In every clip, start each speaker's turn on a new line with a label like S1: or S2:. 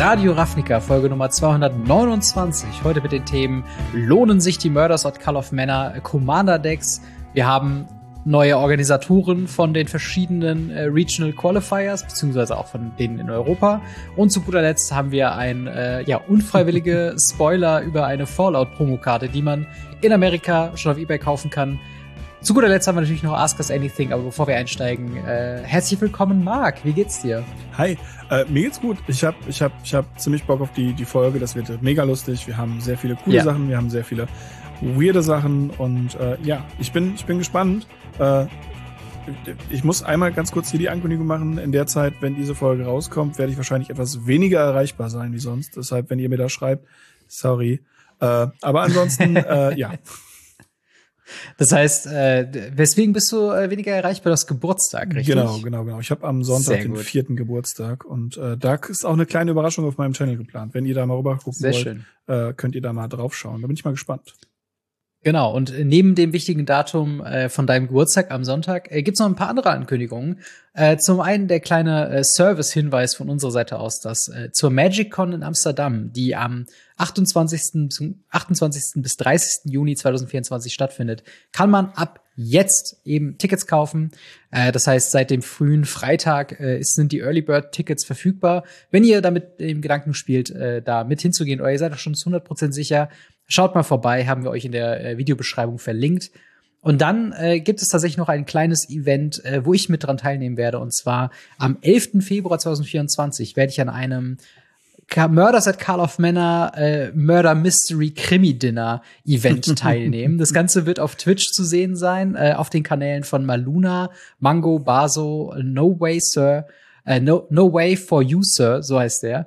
S1: Radio Ravnica, Folge Nummer 229. Heute mit den Themen: Lohnen sich die Murders at Call of Manor Commander Decks? Wir haben neue Organisatoren von den verschiedenen Regional Qualifiers, beziehungsweise auch von denen in Europa. Und zu guter Letzt haben wir ein unfreiwillige Spoiler über eine Fallout-Promokarte, die man in Amerika schon auf eBay kaufen kann. Zu guter Letzt haben wir natürlich noch Ask Us Anything, aber bevor wir einsteigen, herzlich willkommen, Marc. Wie geht's dir?
S2: Hi, mir geht's gut. Ich hab ziemlich Bock auf die Folge. Das wird mega lustig. Wir haben sehr viele coole Sachen, wir haben sehr viele weirde Sachen und ich bin gespannt. Ich muss einmal ganz kurz hier die Ankündigung machen. In der Zeit, wenn diese Folge rauskommt, werde ich wahrscheinlich etwas weniger erreichbar sein wie sonst. Deshalb, wenn ihr mir da schreibt, sorry. Aber ansonsten, ja.
S1: Das heißt, weswegen bist du weniger erreichbar? Du hast Geburtstag, richtig?
S2: Genau. Ich habe am Sonntag den 4. Geburtstag und da ist auch eine kleine Überraschung auf meinem Channel geplant. Wenn ihr da mal rüber gucken wollt, könnt ihr da mal drauf schauen. Da bin ich mal gespannt.
S1: Genau, und neben dem wichtigen Datum von deinem Geburtstag am Sonntag gibt's noch ein paar andere Ankündigungen. Zum einen der kleine Service-Hinweis von unserer Seite aus, dass zur MagicCon in Amsterdam, die am 28. bis 30. Juni 2024 stattfindet, kann man ab jetzt eben Tickets kaufen. Das heißt, seit dem frühen Freitag sind die Early Bird Tickets verfügbar. Wenn ihr damit im Gedanken spielt, da mit hinzugehen, oder ihr seid doch schon zu 100% sicher, schaut mal vorbei, haben wir euch in der Videobeschreibung verlinkt. Und dann gibt es tatsächlich noch ein kleines Event, wo ich mit dran teilnehmen werde. Und zwar am 11. Februar 2024 werde ich an einem Murders at Call of Manor Murder Mystery Krimi Dinner Event teilnehmen. Das Ganze wird auf Twitch zu sehen sein, auf den Kanälen von Maluna, Mango, Baso, No Way Sir, No Way for You Sir, so heißt der.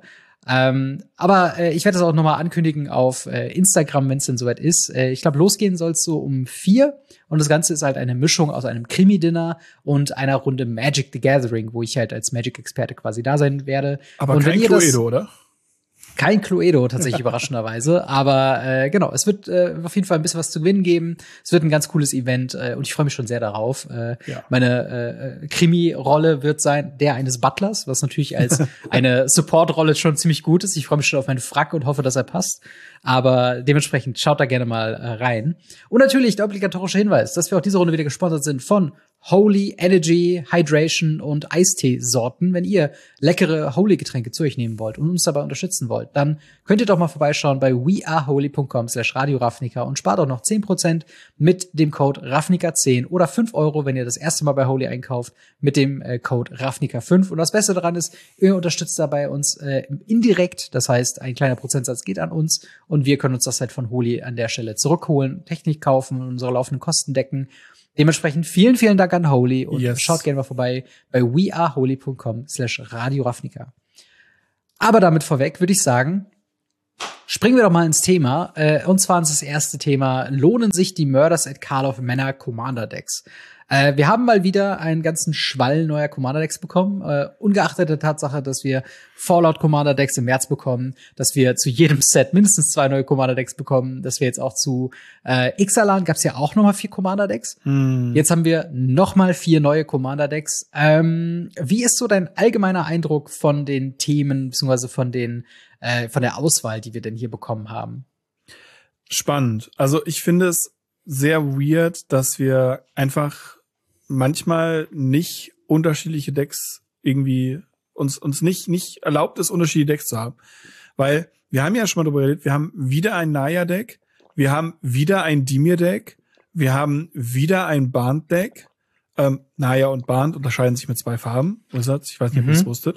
S1: Aber ich werde das auch nochmal ankündigen auf Instagram, wenn es denn soweit ist. Ich glaube, losgehen soll es so um 4. Und das Ganze ist halt eine Mischung aus einem Krimi-Dinner und einer Runde Magic the Gathering, wo ich halt als Magic-Experte quasi da sein werde.
S2: Aber
S1: und
S2: kein Cluedo, oder?
S1: Kein Cluedo, tatsächlich überraschenderweise. Aber genau, es wird auf jeden Fall ein bisschen was zu gewinnen geben. Es wird ein ganz cooles Event und ich freue mich schon sehr darauf. Meine Krimi-Rolle wird sein der eines Butlers, was natürlich als eine Support-Rolle schon ziemlich gut ist. Ich freue mich schon auf meinen Frack und hoffe, dass er passt. Aber dementsprechend schaut da gerne mal rein. Und natürlich der obligatorische Hinweis, dass wir auch diese Runde wieder gesponsert sind von Holy Energy, Hydration und Eistee-Sorten. Wenn ihr leckere Holy-Getränke zu euch nehmen wollt und uns dabei unterstützen wollt, dann könnt ihr doch mal vorbeischauen bei weareholy.com/Radio Ravnica und spart auch noch 10% mit dem Code Ravnica10 oder 5 Euro, wenn ihr das erste Mal bei Holy einkauft, mit dem Code Ravnica5. Und das Beste daran ist, ihr unterstützt dabei uns indirekt. Das heißt, ein kleiner Prozentsatz geht an uns und wir können uns das halt von Holy an der Stelle zurückholen, Technik kaufen und unsere laufenden Kosten decken. Dementsprechend vielen, vielen Dank an Holy und schaut gerne mal vorbei bei weareholy.com/Radio Ravnica. Aber damit vorweg würde ich sagen, springen wir doch mal ins Thema. Und zwar ist das erste Thema: Lohnen sich die Murders at Call of Manor Commander Decks? Wir haben mal wieder einen ganzen Schwall neuer Commander Decks bekommen, ungeachtet der Tatsache, dass wir Fallout Commander Decks im März bekommen, dass wir zu jedem Set mindestens 2 neue Commander Decks bekommen, dass wir jetzt auch zu Ixalan gab's ja auch noch mal 4 Commander Decks. Jetzt haben wir noch mal 4 neue Commander Decks. Wie ist so dein allgemeiner Eindruck von den Themen beziehungsweise von der Auswahl, die wir denn hier bekommen haben?
S2: Spannend. Also ich finde es sehr weird, dass wir einfach manchmal nicht unterschiedliche Decks irgendwie uns nicht erlaubt ist, unterschiedliche Decks zu haben. Weil wir haben ja schon mal darüber geredet, wir haben wieder ein Naya-Deck, wir haben wieder ein Dimir-Deck, wir haben wieder ein Band-Deck. Naya und Band unterscheiden sich mit 2 Farben. Ich weiß nicht, ob ihr das wusstet.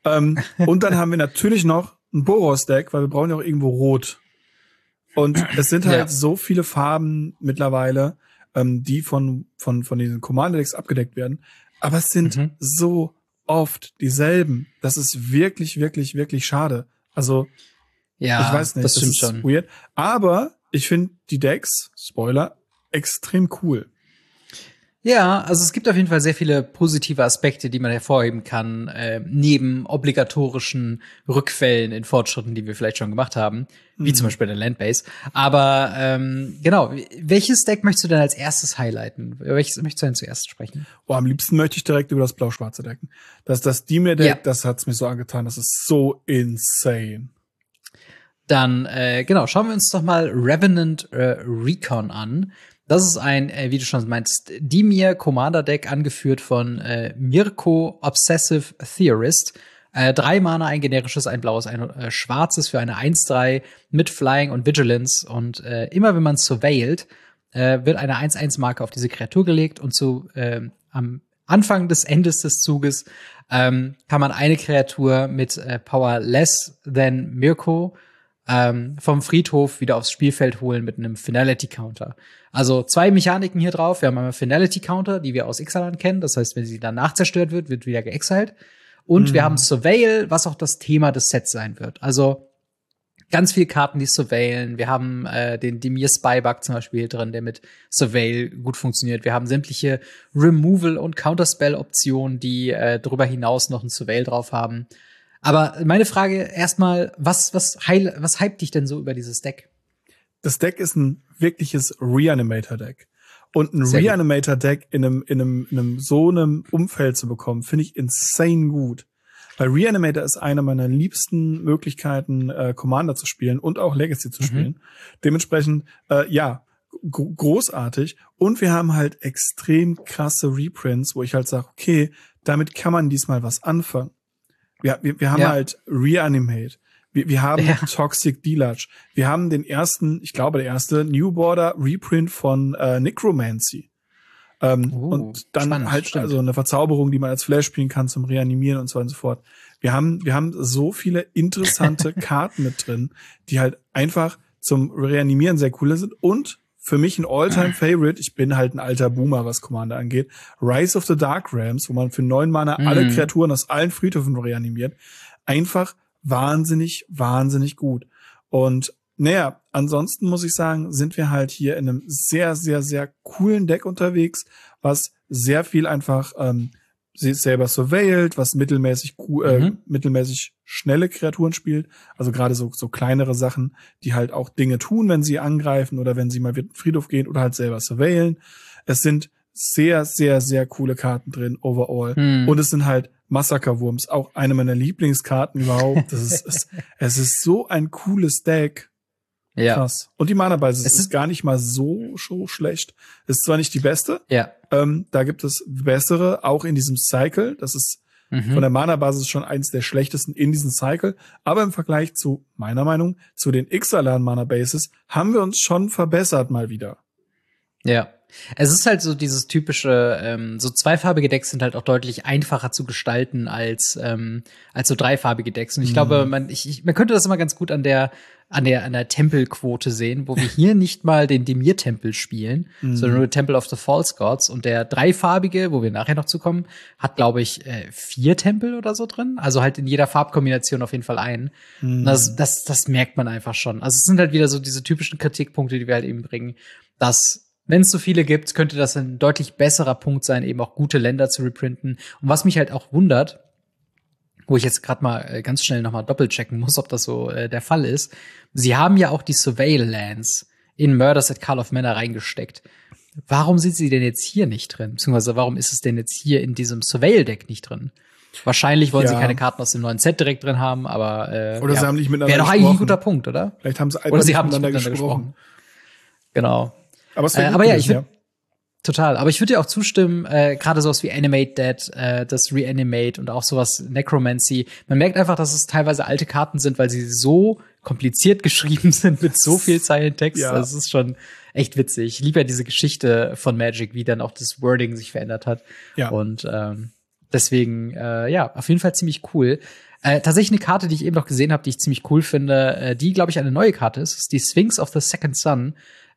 S2: Und dann haben wir natürlich noch ein Boros-Deck, weil wir brauchen ja auch irgendwo Rot. Und es sind halt so viele Farben mittlerweile, die von diesen Commander-Decks abgedeckt werden. Aber es sind so oft dieselben. Das ist wirklich, wirklich, wirklich schade. Also, ich weiß nicht,
S1: das
S2: ist
S1: schon
S2: weird. Aber ich finde die Decks, Spoiler, extrem cool.
S1: Ja, also es gibt auf jeden Fall sehr viele positive Aspekte, die man hervorheben kann, neben obligatorischen Rückfällen in Fortschritten, die wir vielleicht schon gemacht haben, wie zum Beispiel der Landbase. Aber genau, welches Deck möchtest du denn als erstes highlighten? Welches möchtest du denn zuerst sprechen?
S2: Oh, am liebsten möchte ich direkt über das blau-schwarze Decken. Das Dimir-Deck, das hat's mir so angetan, das ist so insane.
S1: Dann, genau, schauen wir uns doch mal Revenant Recon an. Das ist ein, wie du schon meinst, Dimir Commander Deck, angeführt von Mirko Obsessive Theorist. 3 Mana, ein generisches, ein blaues, ein schwarzes für eine 1/3 mit Flying und Vigilance. Und immer wenn man surveillt, wird eine 1/1-Marke auf diese Kreatur gelegt und am Anfang des Endes des Zuges kann man eine Kreatur mit Power less than Mirko vom Friedhof wieder aufs Spielfeld holen mit einem Finality-Counter. Also 2 Mechaniken hier drauf. Wir haben einmal Finality-Counter, die wir aus Ixalan kennen. Das heißt, wenn sie danach zerstört wird, wird wieder geexiled. Und wir haben Surveil, was auch das Thema des Sets sein wird. Also ganz viele Karten, die surveilen. Wir haben den Dimir Spybug zum Beispiel hier drin, der mit Surveil gut funktioniert. Wir haben sämtliche Removal- und Counterspell-Optionen, die darüber hinaus noch ein Surveil drauf haben. Aber meine Frage erstmal, was hypt dich denn so über dieses Deck?
S2: Das Deck ist ein wirkliches Reanimator-Deck. Und ein Reanimator-Deck in einem so einem Umfeld zu bekommen, finde ich insane gut. Weil Reanimator ist eine meiner liebsten Möglichkeiten, Commander zu spielen und auch Legacy zu spielen. Dementsprechend, großartig. Und wir haben halt extrem krasse Reprints, wo ich halt sage, okay, damit kann man diesmal was anfangen. Wir haben halt Reanimate. Wir haben Toxic Deluge. Wir haben der erste New Border Reprint von Necromancy. Und dann spannend, halt stimmt. Also eine Verzauberung, die man als Flash spielen kann zum Reanimieren und so weiter und so fort. Wir haben so viele interessante Karten mit drin, die halt einfach zum Reanimieren sehr cool sind. Und für mich ein All-Time-Favorite, ich bin halt ein alter Boomer, was Commander angeht, Rise of the Dark Realms, wo man für 9 Mana alle Kreaturen aus allen Friedhöfen reanimiert. Einfach wahnsinnig, wahnsinnig gut. Und naja, ansonsten muss ich sagen, sind wir halt hier in einem sehr, sehr, sehr coolen Deck unterwegs, was sehr viel einfach selber surveillt, was mittelmäßig schnelle Kreaturen spielt. Also gerade so kleinere Sachen, die halt auch Dinge tun, wenn sie angreifen oder wenn sie mal in den Friedhof gehen oder halt selber surveillen. Es sind sehr, sehr, sehr coole Karten drin, overall. Und es sind halt Massakerwurms, auch eine meiner Lieblingskarten überhaupt. Es ist so ein cooles Deck. Ja. Krass. Und die Mana-Basis ist gar nicht mal so schlecht. Ist zwar nicht die beste. Ja. Da gibt es bessere, auch in diesem Cycle. Das ist von der Mana-Basis schon eins der schlechtesten in diesem Cycle. Aber im Vergleich zu, meiner Meinung, zu den Ixalan Mana-Bases haben wir uns schon verbessert mal wieder.
S1: Ja. Es ist halt so dieses typische, so zweifarbige Decks sind halt auch deutlich einfacher zu gestalten als so dreifarbige Decks. Und ich glaube, man könnte das immer ganz gut an der Tempelquote sehen, wo wir hier nicht mal den Dimir-Tempel spielen, sondern nur Temple of the False Gods. Und der dreifarbige, wo wir nachher noch zukommen, hat, glaube ich, 4 Tempel oder so drin. Also halt in jeder Farbkombination auf jeden Fall einen. Das merkt man einfach schon. Also es sind halt wieder so diese typischen Kritikpunkte, die wir halt eben bringen, dass wenn es so viele gibt, könnte das ein deutlich besserer Punkt sein, eben auch gute Länder zu reprinten. Und was mich halt auch wundert, wo ich jetzt gerade mal ganz schnell noch mal doppelchecken muss, ob das so der Fall ist. Sie haben ja auch die Surveil-Lands in Murders at Call of Mana reingesteckt. Warum sind sie denn jetzt hier nicht drin? Beziehungsweise warum ist es denn jetzt hier in diesem Surveil-Deck nicht drin? Wahrscheinlich wollen sie keine Karten aus dem neuen Set direkt drin haben, aber
S2: oder sie haben nicht miteinander
S1: gesprochen. Wäre doch eigentlich ein guter Punkt, oder?
S2: Vielleicht haben sie
S1: oder sie haben nicht miteinander gesprochen. Genau.
S2: Aber
S1: ja, ich würde total. Aber ich würde dir auch zustimmen, gerade sowas wie Animate Dead, das Reanimate und auch sowas Necromancy. Man merkt einfach, dass es teilweise alte Karten sind, weil sie so kompliziert geschrieben sind mit so viel Zeilentext. Ja. Das ist schon echt witzig. Ich liebe ja diese Geschichte von Magic, wie dann auch das Wording sich verändert hat. Ja. Und deswegen, auf jeden Fall ziemlich cool. Tatsächlich eine Karte, die ich eben noch gesehen habe, die ich ziemlich cool finde, die, glaube ich, eine neue Karte ist die Sphinx of the Second Sun.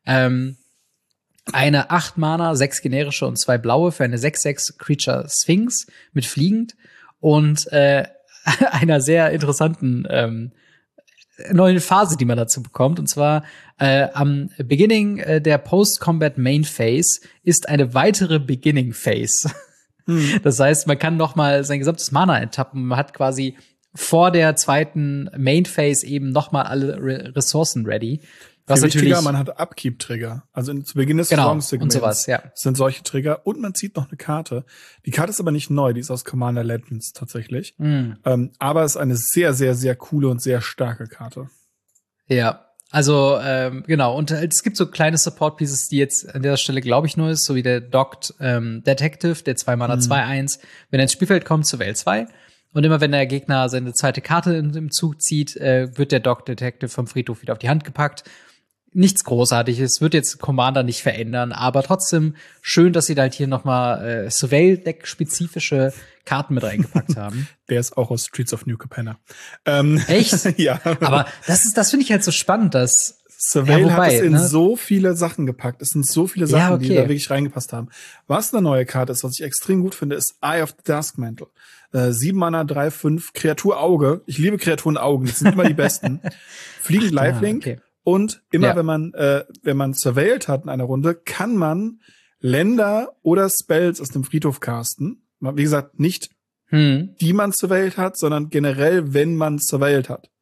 S1: Eine 8 Mana, 6 generische und 2 blaue für eine 6/6 Creature Sphinx mit fliegend und einer sehr interessanten neue Phase, die man dazu bekommt. Und zwar am Beginning der Post-Combat Main Phase ist eine weitere Beginning Phase. Das heißt, man kann noch mal sein gesamtes Mana enttappen. Man hat quasi vor der zweiten Main Phase eben noch mal alle Ressourcen ready.
S2: Was natürlich man hat Upkeep-Trigger. Also zu Beginn des
S1: Segments und sowas,
S2: sind solche Trigger. Und man zieht noch eine Karte. Die Karte ist aber nicht neu, die ist aus Commander Legends tatsächlich. Aber es ist eine sehr, sehr, sehr coole und sehr starke Karte.
S1: Ja, also genau. Und es gibt so kleine Support-Pieces, die jetzt an der Stelle, glaube ich, neu ist, so wie der Docked Detective, der 2 Mana 2/1. Wenn er ins Spielfeld kommt, zur Welt 2. Und immer wenn der Gegner seine zweite Karte im Zug zieht, wird der Docked Detective vom Friedhof wieder auf die Hand gepackt. Nichts Großartiges, wird jetzt Commander nicht verändern, aber trotzdem schön, dass sie da halt hier noch mal Surveil-Deck-spezifische Karten mit reingepackt haben.
S2: Der ist auch aus Streets of New Capenna.
S1: Echt?
S2: Ja.
S1: Aber das finde ich halt so spannend, dass
S2: Surveil hat es in so viele Sachen gepackt. Es sind so viele Sachen, die da wirklich reingepasst haben. Was eine neue Karte ist, was ich extrem gut finde, ist Eye of the Duskmantle. 7 Mana, 3/5, Kreatur Auge. Ich liebe Kreaturen Augen, das sind immer die besten. Fliegend Lifelink. Okay. Und immer, wenn man surveiled hat in einer Runde, kann man Länder oder Spells aus dem Friedhof casten. Wie gesagt, nicht die man surveiled hat, sondern generell, wenn man surveiled hat.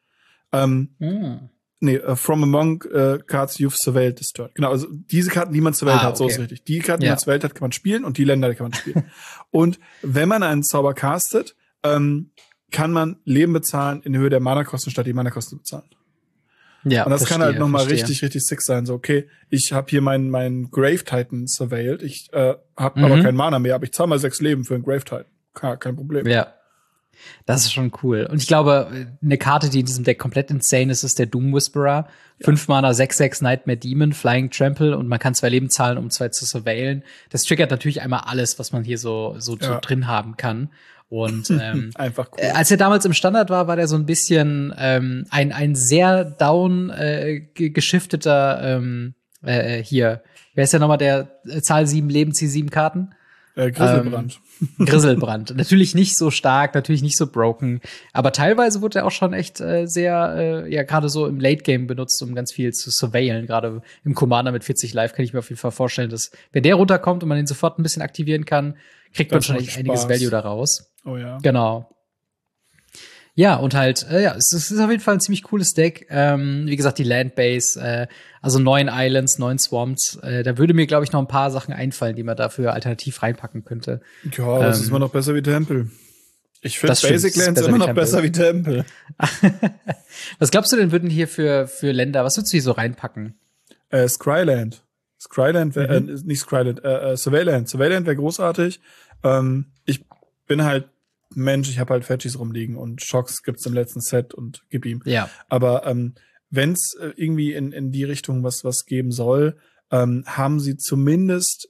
S2: From among cards you've surveilled destroyed. Genau, also diese Karten, die man surveiled hat, so ist richtig. Die Karten, die man surveilled hat, kann man spielen und die Länder, die kann man spielen. Und wenn man einen Zauber castet, kann man Leben bezahlen in Höhe der Mana-Kosten statt die Mana-Kosten bezahlen.
S1: Ja,
S2: und das kann halt nochmal richtig, richtig sick sein. So, okay, ich habe hier meinen Grave Titan surveilled. Ich habe aber kein Mana mehr, aber ich zahle mal 6 Leben für einen Grave Titan. Kein Problem.
S1: Ja. Das ist schon cool. Und ich glaube, eine Karte, die in diesem Deck komplett insane ist, ist der Doom Whisperer. 5 Mana, 6/6 Nightmare Demon, Flying Trample und man kann 2 Leben zahlen, um 2 zu surveillen. Das triggert natürlich einmal alles, was man hier so drin haben kann. Und
S2: einfach cool.
S1: Als er damals im Standard war der so ein bisschen ein sehr down geschifteter hier. Wer ist ja nochmal der Zahl 7 Leben, zieh 7 Karten?
S2: Griselbrand.
S1: Griselbrand. Natürlich nicht so stark, natürlich nicht so broken, aber teilweise wurde er auch schon echt sehr, gerade so im Late Game benutzt, um ganz viel zu surveillen. Gerade im Commander mit 40 Life kann ich mir auf jeden Fall vorstellen, dass wenn der runterkommt und man ihn sofort ein bisschen aktivieren kann, kriegt man schon echt einiges Value daraus.
S2: Oh ja.
S1: Genau. Ja, und halt, es ist auf jeden Fall ein ziemlich cooles Deck. Wie gesagt, die Landbase, also 9 Islands, 9 Swamps. Da würde mir, glaube ich, noch ein paar Sachen einfallen, die man dafür alternativ reinpacken könnte.
S2: Ja, das ist immer noch besser wie Tempel. Ich finde Basic Lands immer noch besser wie Tempel.
S1: Was glaubst du denn, würden hier für Länder, was würdest du hier so reinpacken?
S2: Scryland. Scryland wäre, nicht Scryland, Surveilland. Surveilland wäre großartig. Ich bin halt Mensch, ich habe halt Fetchies rumliegen und Shocks gibt's im letzten Set und gib ihm.
S1: Ja.
S2: Aber wenn's irgendwie in die Richtung was geben soll, haben sie zumindest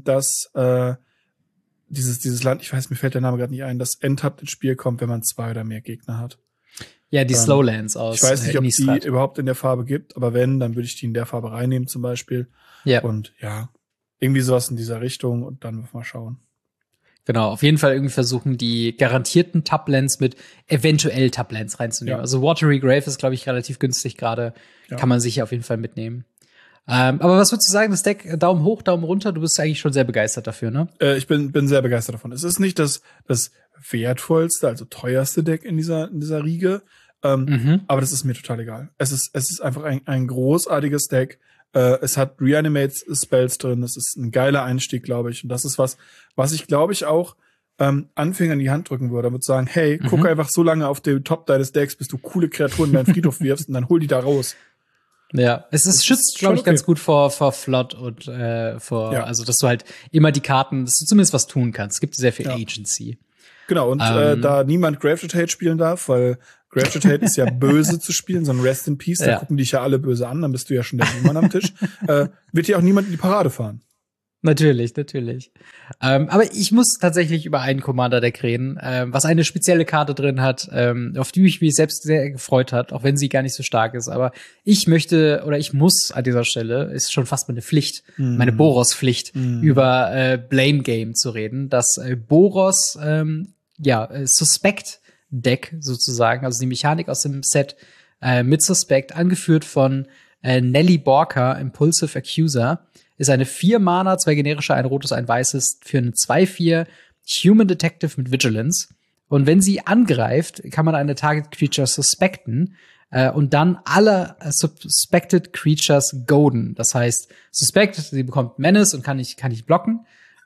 S2: dieses Land, ich weiß, mir fällt der Name gerade nicht ein, das enttappt ins Spiel kommt, wenn man 2 oder mehr Gegner hat.
S1: Ja, die Slowlands aus.
S2: Ich weiß nicht, ob die überhaupt in der Farbe gibt, aber wenn, dann würde ich die in der Farbe reinnehmen zum Beispiel.
S1: Ja.
S2: Und ja, irgendwie sowas in dieser Richtung und dann mal schauen.
S1: Genau, auf jeden Fall irgendwie versuchen, die garantierten Tublands mit eventuell Tublands reinzunehmen. Ja. Also Watery Grave ist, glaube ich, relativ günstig gerade. Ja. Kann man sicher auf jeden Fall mitnehmen. Aber was würdest du sagen, das Deck, Daumen hoch, Daumen runter? Du bist eigentlich schon sehr begeistert dafür, ne?
S2: Ich bin sehr begeistert davon. Es ist nicht das wertvollste, also teuerste Deck in dieser Riege. Aber das ist mir total egal. Es ist einfach ein großartiges Deck. Es hat Reanimate-Spells drin. Es ist ein geiler Einstieg, glaube ich. Und das ist was ich, glaube ich, auch Anfängern in die Hand drücken würde. Damit sagen, hey, guck einfach so lange auf den Top deines Decks, bis du coole Kreaturen in deinen Friedhof wirfst und dann hol die da raus.
S1: Ja, es schützt, glaube ich, ganz gut vor Flood und also dass du halt immer die Karten, dass du zumindest was tun kannst. Es gibt sehr viel Agency.
S2: Genau, und da niemand Grave Hate spielen darf, weil Grave Hate ist ja böse zu spielen, so ein Rest in Peace, da gucken dich ja alle böse an, dann bist du ja schon der Mann am Tisch, wird dir auch niemand in die Parade fahren.
S1: Natürlich. Aber ich muss tatsächlich über einen Commander-Deck reden, was eine spezielle Karte drin hat, auf die ich mich selbst sehr gefreut hat, auch wenn sie gar nicht so stark ist. Aber ich muss an dieser Stelle, ist schon fast meine Pflicht, meine Boros-Pflicht, über Blame Game zu reden. Das Boros, Suspect Deck sozusagen, also die Mechanik aus dem Set mit Suspect, angeführt von Nelly Borka, Impulsive Accuser. Ist eine 4-Mana, 2 generische, ein rotes, ein weißes für eine 2/4 Human Detective mit Vigilance. Und wenn sie angreift, kann man eine Target Creature suspecten und dann alle Suspected Creatures goaden. Das heißt, Suspect, sie bekommt Menace und kann nicht blocken.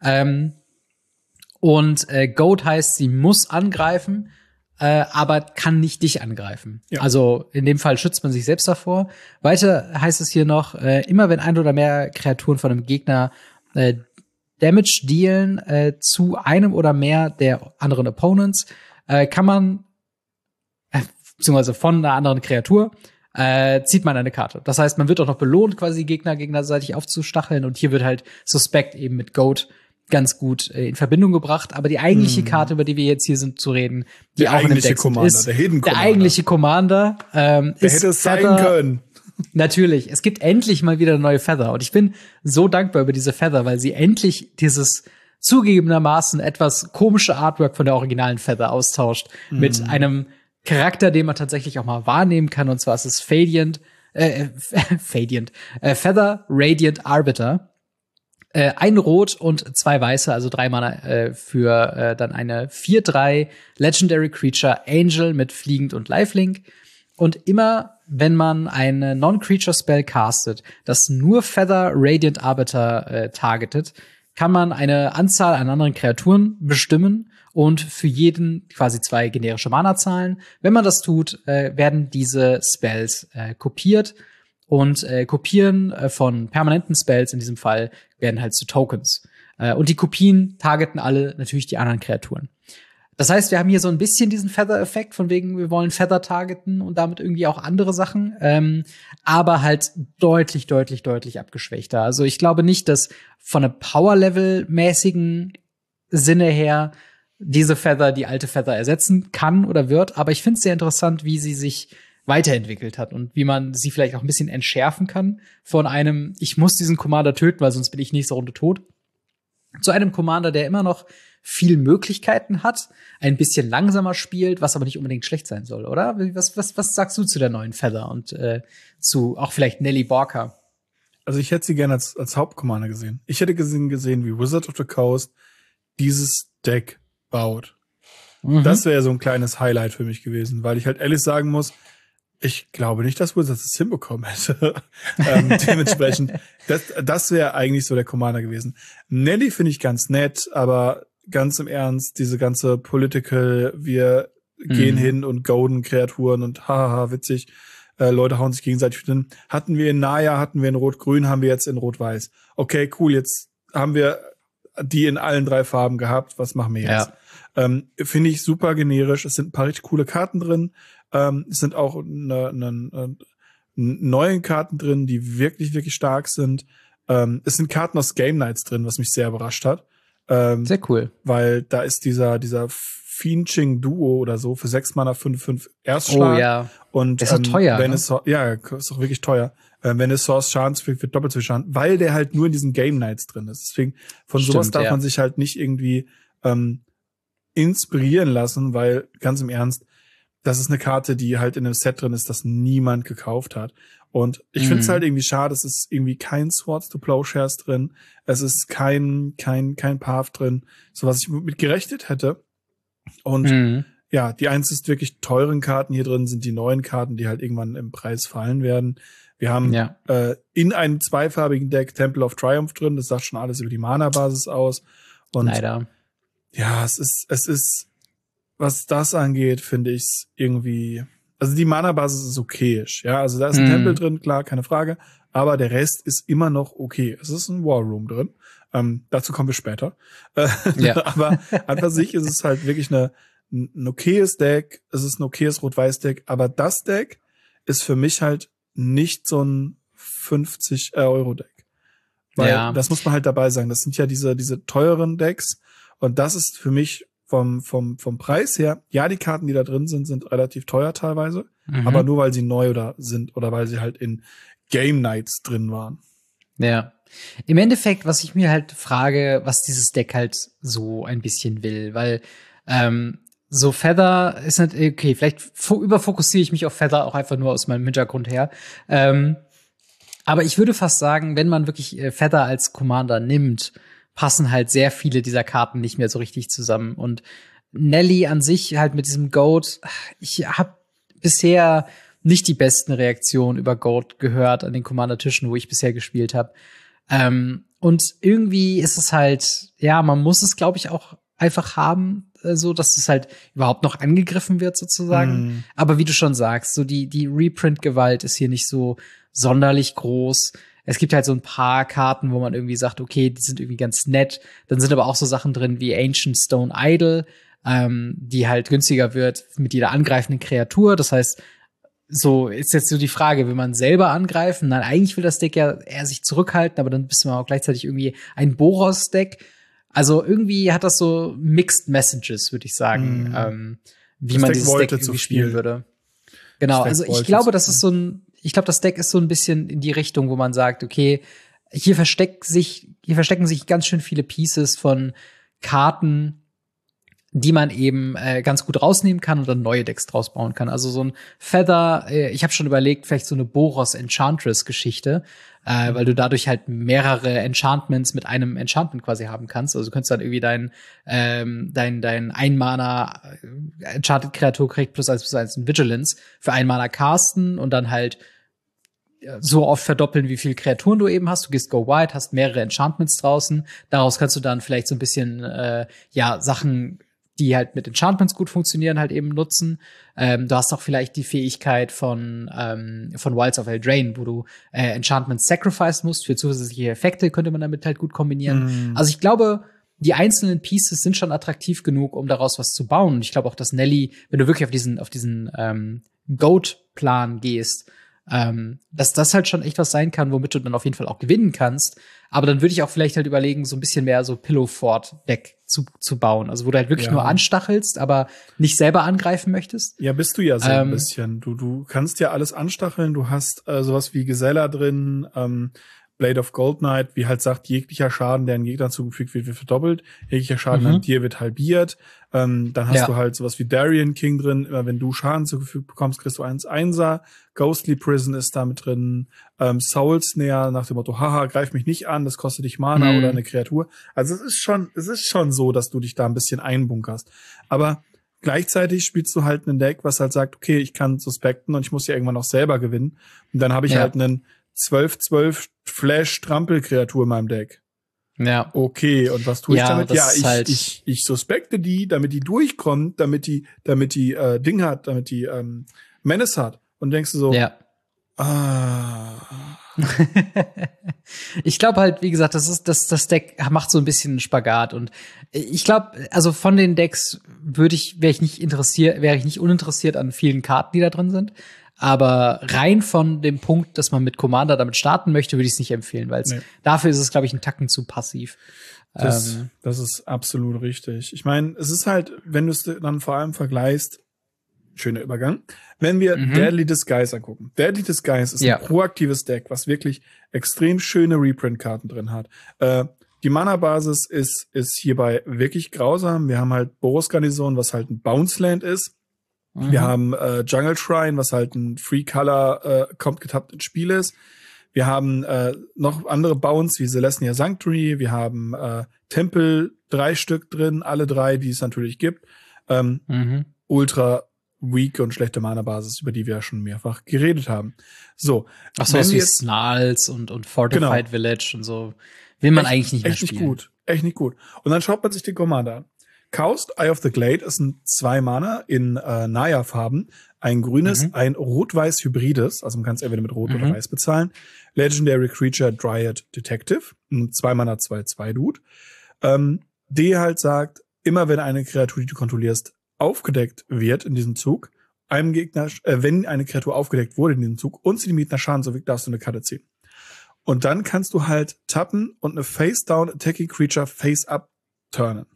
S1: Goad heißt, sie muss angreifen, aber kann nicht dich angreifen. Ja. Also in dem Fall schützt man sich selbst davor. Weiter heißt es hier noch, immer wenn ein oder mehr Kreaturen von einem Gegner Damage dealen zu einem oder mehr der anderen Opponents, kann man, beziehungsweise von einer anderen Kreatur, zieht man eine Karte. Das heißt, man wird auch noch belohnt, quasi Gegner gegnerseitig aufzustacheln. Und hier wird halt Suspect eben mit Goat ganz gut in Verbindung gebracht. Aber die eigentliche Karte, über die wir jetzt hier sind zu reden, die der auch in dem Deck ist, der eigentliche Commander,
S2: der hätte es sein können.
S1: Natürlich. Es gibt endlich mal wieder eine neue Feather. Und ich bin so dankbar über diese Feather, weil sie endlich dieses zugegebenermaßen etwas komische Artwork von der originalen Feather austauscht mit einem Charakter, den man tatsächlich auch mal wahrnehmen kann. Und zwar ist es Feather Radiant Arbiter. Ein Rot und 2 Weiße, also 3 Mana für dann eine 4/3 Legendary Creature Angel mit Fliegend und Lifelink. Und immer, wenn man eine Non-Creature-Spell castet, das nur Feather Radiant Arbiter targetet, kann man eine Anzahl an anderen Kreaturen bestimmen und für jeden quasi 2 generische Mana zahlen. Wenn man das tut, werden diese Spells kopiert. Und Kopieren von permanenten Spells in diesem Fall werden halt zu Tokens. Und die Kopien targeten alle natürlich die anderen Kreaturen. Das heißt, wir haben hier so ein bisschen diesen Feather-Effekt, von wegen, wir wollen Feather targeten und damit irgendwie auch andere Sachen, aber halt deutlich abgeschwächter. Also ich glaube nicht, dass von einem Power-Level-mäßigen Sinne her diese Feather die alte Feather ersetzen kann oder wird, aber ich finde es sehr interessant, wie sie sich weiterentwickelt hat und wie man sie vielleicht auch ein bisschen entschärfen kann von einem, ich muss diesen Commander töten, weil sonst bin ich nächste Runde tot, zu einem Commander, der immer noch viel Möglichkeiten hat, ein bisschen langsamer spielt, was aber nicht unbedingt schlecht sein soll, oder? Was sagst du zu der neuen Feather und zu auch vielleicht Nelly Borka?
S2: Also ich hätte sie gerne als Hauptcommander gesehen. Ich hätte gesehen, wie Wizard of the Coast dieses Deck baut. Das wäre so ein kleines Highlight für mich gewesen, weil ich halt ehrlich sagen muss, ich glaube nicht, dass Wizards es hinbekommen hätte. Dementsprechend, das wäre eigentlich so der Commander gewesen. Nelly finde ich ganz nett, aber ganz im Ernst, diese ganze Political, wir gehen hin und golden Kreaturen und haha, witzig, Leute hauen sich gegenseitig hin. Hatten wir in Naya, hatten wir in Rot-Grün, haben wir jetzt in Rot-Weiß. Okay, cool, jetzt haben wir die in allen 3 Farben gehabt, was machen wir jetzt? Ja. Finde ich super generisch, es sind ein paar richtig coole Karten drin. Es sind auch neue Karten drin, die wirklich stark sind. Es sind Karten aus Game Nights drin, was mich sehr überrascht hat.
S1: Sehr cool.
S2: Weil da ist dieser Fienching Duo oder so für 6 Mana 5/5 Erstschlag.
S1: Oh ja.
S2: Und
S1: ist auch teuer.
S2: Wenn es ist auch wirklich teuer. Wenn es Source Chance kriegt, wird doppelt so viel Schaden, weil der halt nur in diesen Game Nights drin ist. Deswegen von sowas darf man sich halt nicht irgendwie inspirieren lassen, weil ganz im Ernst, das ist eine Karte, die halt in einem Set drin ist, das niemand gekauft hat. Und ich finde es halt irgendwie schade, es ist irgendwie kein Swords to Plowshares drin, es ist kein Path drin, so was ich mit gerechnet hätte. Und ja, die einzig wirklich teuren Karten hier drin sind die neuen Karten, die halt irgendwann im Preis fallen werden. Wir haben in einem zweifarbigen Deck Temple of Triumph drin, das sagt schon alles über die Mana-Basis aus. Und
S1: leider.
S2: Ja, es ist, was das angeht, finde ich's irgendwie, also die Mana-Basis ist okayisch, ja, also da ist ein Tempel drin, klar, keine Frage, aber der Rest ist immer noch okay. Es ist ein War Room drin, dazu kommen wir später. Aber an für sich ist es halt wirklich ein okayes Deck, es ist ein okayes Rot-Weiß-Deck, aber das Deck ist für mich halt nicht so ein 50-Euro-Deck. Weil das muss man halt dabei sagen, das sind ja diese teuren Decks und das ist für mich vom Preis her, ja, die Karten, die da drin sind relativ teuer teilweise, aber nur weil sie neu sind oder weil sie halt in Game Nights drin waren.
S1: Ja. Im Endeffekt, was ich mir halt frage, was dieses Deck halt so ein bisschen will, weil so Feather ist nicht, okay, vielleicht überfokussiere ich mich auf Feather auch einfach nur aus meinem Hintergrund her. Aber ich würde fast sagen, wenn man wirklich Feather als Commander nimmt, passen halt sehr viele dieser Karten nicht mehr so richtig zusammen. Und Nelly an sich halt mit diesem Goat, ich habe bisher nicht die besten Reaktionen über Goat gehört an den Commander-Tischen, wo ich bisher gespielt habe. Und irgendwie ist es halt, ja, man muss es, glaube ich, auch einfach haben, so dass es halt überhaupt noch angegriffen wird sozusagen. Aber wie du schon sagst, so die Reprint-Gewalt ist hier nicht so sonderlich groß. Es gibt halt so ein paar Karten, wo man irgendwie sagt, okay, die sind irgendwie ganz nett. Dann sind aber auch so Sachen drin wie Ancient Stone Idol, die halt günstiger wird mit jeder angreifenden Kreatur. Das heißt, so ist jetzt so die Frage, will man selber angreifen? Nein, eigentlich will das Deck ja eher sich zurückhalten, aber dann bist du auch gleichzeitig irgendwie ein Boros-Deck. Also irgendwie hat das so Mixed Messages, würde ich sagen, wie das man dieses Deck irgendwie spielen würde. Genau, also ich glaube, das Deck ist so ein bisschen in die Richtung, wo man sagt, okay, hier verstecken sich ganz schön viele Pieces von Karten, die man eben ganz gut rausnehmen kann und dann neue Decks draus bauen kann. Also so ein Feather, ich habe schon überlegt, vielleicht so eine Boros Enchantress-Geschichte, weil du dadurch halt mehrere Enchantments mit einem Enchantment quasi haben kannst. Also du könntest dann irgendwie dein Ein-Mana Enchanted-Kreatur kriegt +1/+1 in Vigilance für Ein-Mana casten und dann halt so oft verdoppeln, wie viele Kreaturen du eben hast. Du gehst Go Wide, hast mehrere Enchantments draußen. Daraus kannst du dann vielleicht so ein bisschen Sachen, die halt mit Enchantments gut funktionieren, halt eben nutzen. Du hast auch vielleicht die Fähigkeit von Wilds of Eldraine, wo du Enchantments sacrifice musst. Für zusätzliche Effekte könnte man damit halt gut kombinieren. Also ich glaube, die einzelnen Pieces sind schon attraktiv genug, um daraus was zu bauen. Und ich glaube auch, dass Nelly, wenn du wirklich auf diesen Goat-Plan gehst, dass das halt schon echt was sein kann, womit du dann auf jeden Fall auch gewinnen kannst. Aber dann würde ich auch vielleicht halt überlegen, so ein bisschen mehr so Pillow-Fort-Deck zu bauen. Also wo du halt wirklich nur anstachelst, aber nicht selber angreifen möchtest.
S2: Ja, bist du ja so ein bisschen. Du kannst ja alles anstacheln. Du hast sowas wie Gesella drin, Blade of Gold Knight, wie halt sagt, jeglicher Schaden, der einem Gegner zugefügt wird, wird verdoppelt. Jeglicher Schaden an dir wird halbiert. Dann hast du halt sowas wie Darien King drin. Immer wenn du Schaden zugefügt bekommst, kriegst du 1/1er. Ghostly Prison ist da mit drin. Soul Snare nach dem Motto, haha, greif mich nicht an, das kostet dich Mana oder eine Kreatur. Also es ist schon so, dass du dich da ein bisschen einbunkerst. Aber gleichzeitig spielst du halt ein Deck, was halt sagt, okay, ich kann suspekten und ich muss ja irgendwann auch selber gewinnen. Und dann habe ich halt einen 12/12 Flash-Trampel-Kreatur in meinem Deck.
S1: Ja.
S2: Okay, und was tue ich damit? Ja, ich suspekte die, damit die durchkommt, damit die Ding hat, damit die Menace hat. Und denkst du so,
S1: Ich glaube halt, wie gesagt, das Deck macht so ein bisschen einen Spagat und ich glaube, also von den Decks wäre ich nicht uninteressiert an vielen Karten, die da drin sind. Aber rein von dem Punkt, dass man mit Commander damit starten möchte, würde ich es nicht empfehlen, weil dafür ist es, glaube ich, ein Tacken zu passiv.
S2: Das ist absolut richtig. Ich meine, es ist halt, wenn du es dann vor allem vergleichst, schöner Übergang, wenn wir Deadly Disguise angucken. Deadly Disguise ist ein proaktives Deck, was wirklich extrem schöne Reprint-Karten drin hat. Die Mana-Basis ist hierbei wirklich grausam. Wir haben halt Boros Garnison, was halt ein Bounce-Land ist. Wir haben Jungle Shrine, was halt ein Free-Color kommt getappt ins Spiel ist. Wir haben noch andere Bounce wie Celestia Sanctuary. Wir haben Tempel, 3 Stück drin, alle 3, die es natürlich gibt. Ultra weak und schlechte Mana-Basis, über die wir ja schon mehrfach geredet haben. So.
S1: Ach so, was wie Snarls und Fortified Village und so. Will man eigentlich nicht mehr spielen.
S2: Echt nicht gut. Und dann schaut man sich den Commander an. Kaust, Eye of the Glade ist ein 2-Mana in Naya-Farben. Ein grünes, ein rot-weiß-hybrides. Also man kann es entweder mit Rot oder Weiß bezahlen. Legendary Creature Dryad Detective. Ein 2-Mana 2/2-Dude. Die halt sagt, immer wenn eine Kreatur, die du kontrollierst, aufgedeckt wird in diesem Zug, einem Gegner, wenn eine Kreatur aufgedeckt wurde in diesem Zug und sie dem Gegner Schaden zufügt, darfst du eine Karte ziehen. Und dann kannst du halt tappen und eine Face-Down Attacking Creature Face-Up turnen.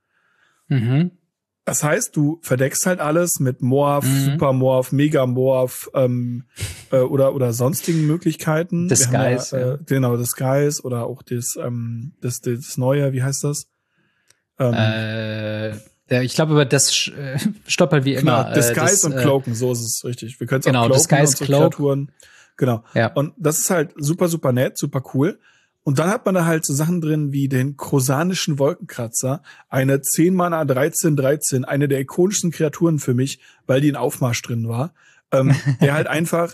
S2: Das heißt, du verdeckst halt alles mit Morph, Supermorph, Megamorph oder sonstigen Möglichkeiten.
S1: Disguise.
S2: Genau, Disguise oder auch das Neue, wie heißt das?
S1: Ich glaube, über das stoppert wie immer.
S2: Genau, Disguise und Cloaken, so ist es richtig. Wir können es
S1: genau,
S2: auch cloaken
S1: Disguise,
S2: und so
S1: Cloak.
S2: Kreaturen. Genau.
S1: Ja.
S2: Und das ist halt super, super nett, super cool. Und dann hat man da halt so Sachen drin wie den Krosanischen Wolkenkratzer, eine 10 Mana 13/13, eine der ikonischsten Kreaturen für mich, weil die in Aufmarsch drin war, der halt einfach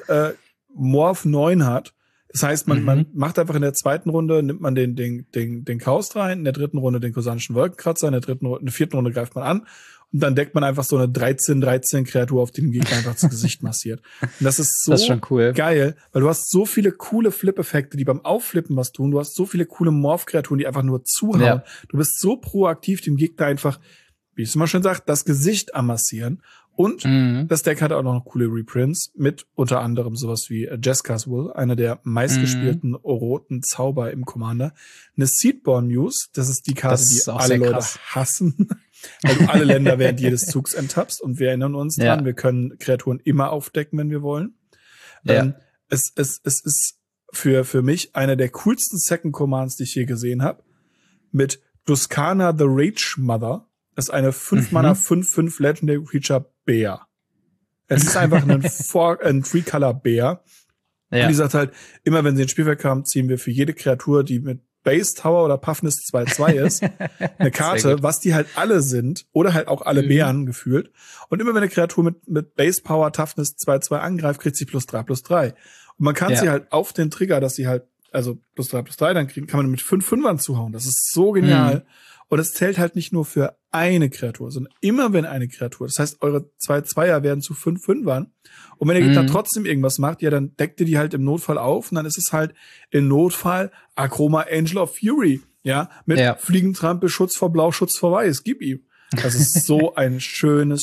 S2: Morph 9 hat. Das heißt, man macht einfach in der zweiten Runde, nimmt man den Chaos rein, in der dritten Runde den Krosanischen Wolkenkratzer, in der vierten Runde greift man an und dann deckt man einfach so eine 13/13 Kreatur, auf die den Gegner einfach ins Gesicht massiert. Und das ist so
S1: schon cool.
S2: Geil, weil du hast so viele coole Flip-Effekte, die beim Aufflippen was tun. Du hast so viele coole Morph-Kreaturen, die einfach nur zuhauen. Ja. Du bist so proaktiv, dem Gegner einfach, wie es immer schön sagt, das Gesicht amassieren. Und das Deck hat auch noch coole Reprints mit unter anderem sowas wie Jeska's Will, einer der meistgespielten roten Zauber im Commander. Eine Seedborn Muse, das ist die Karte, die alle Leute hassen, weil du alle Länder während jedes Zugs enttappst. Und wir erinnern uns dran, wir können Kreaturen immer aufdecken, wenn wir wollen. Ja. Es ist für mich einer der coolsten Second Commands, die ich je gesehen habe. Mit Duskana the Rage Mother. Das ist eine 5-Mana 5/5 Legendary Creature Bär. Es ist einfach ein 3-Color Bär. Ja. Und die sagt halt, immer wenn sie ins Spielfeld kam, ziehen wir für jede Kreatur, die mit Base Tower oder Puffness 2/2 ist, eine Karte, was die halt alle sind, oder halt auch alle Bären gefühlt. Und immer wenn eine Kreatur mit Base Power Toughness 2/2 angreift, kriegt sie +3/+3. Und man kann sie halt auf den Trigger, dass sie halt, also +3/+3, dann kann man mit 5 Fünfern zuhauen. Das ist so genial. Und es zählt halt nicht nur für eine Kreatur, sondern immer wenn eine Kreatur. Das heißt, eure 2/2er werden zu 5 Fünfern. Und wenn der Gegner trotzdem irgendwas macht, ja, dann deckt ihr die halt im Notfall auf. Und dann ist es halt im Notfall Akroma Angel of Fury. Ja, mit Fliegentrampel, Schutz vor Blau, Schutz vor Weiß. Gib ihm. Das ist so ein schönes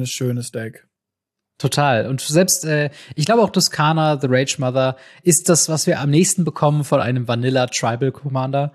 S2: Deck.
S1: Total. Und selbst, ich glaube auch Duskana, The Rage Mother, ist das, was wir am nächsten bekommen von einem Vanilla Tribal Commander.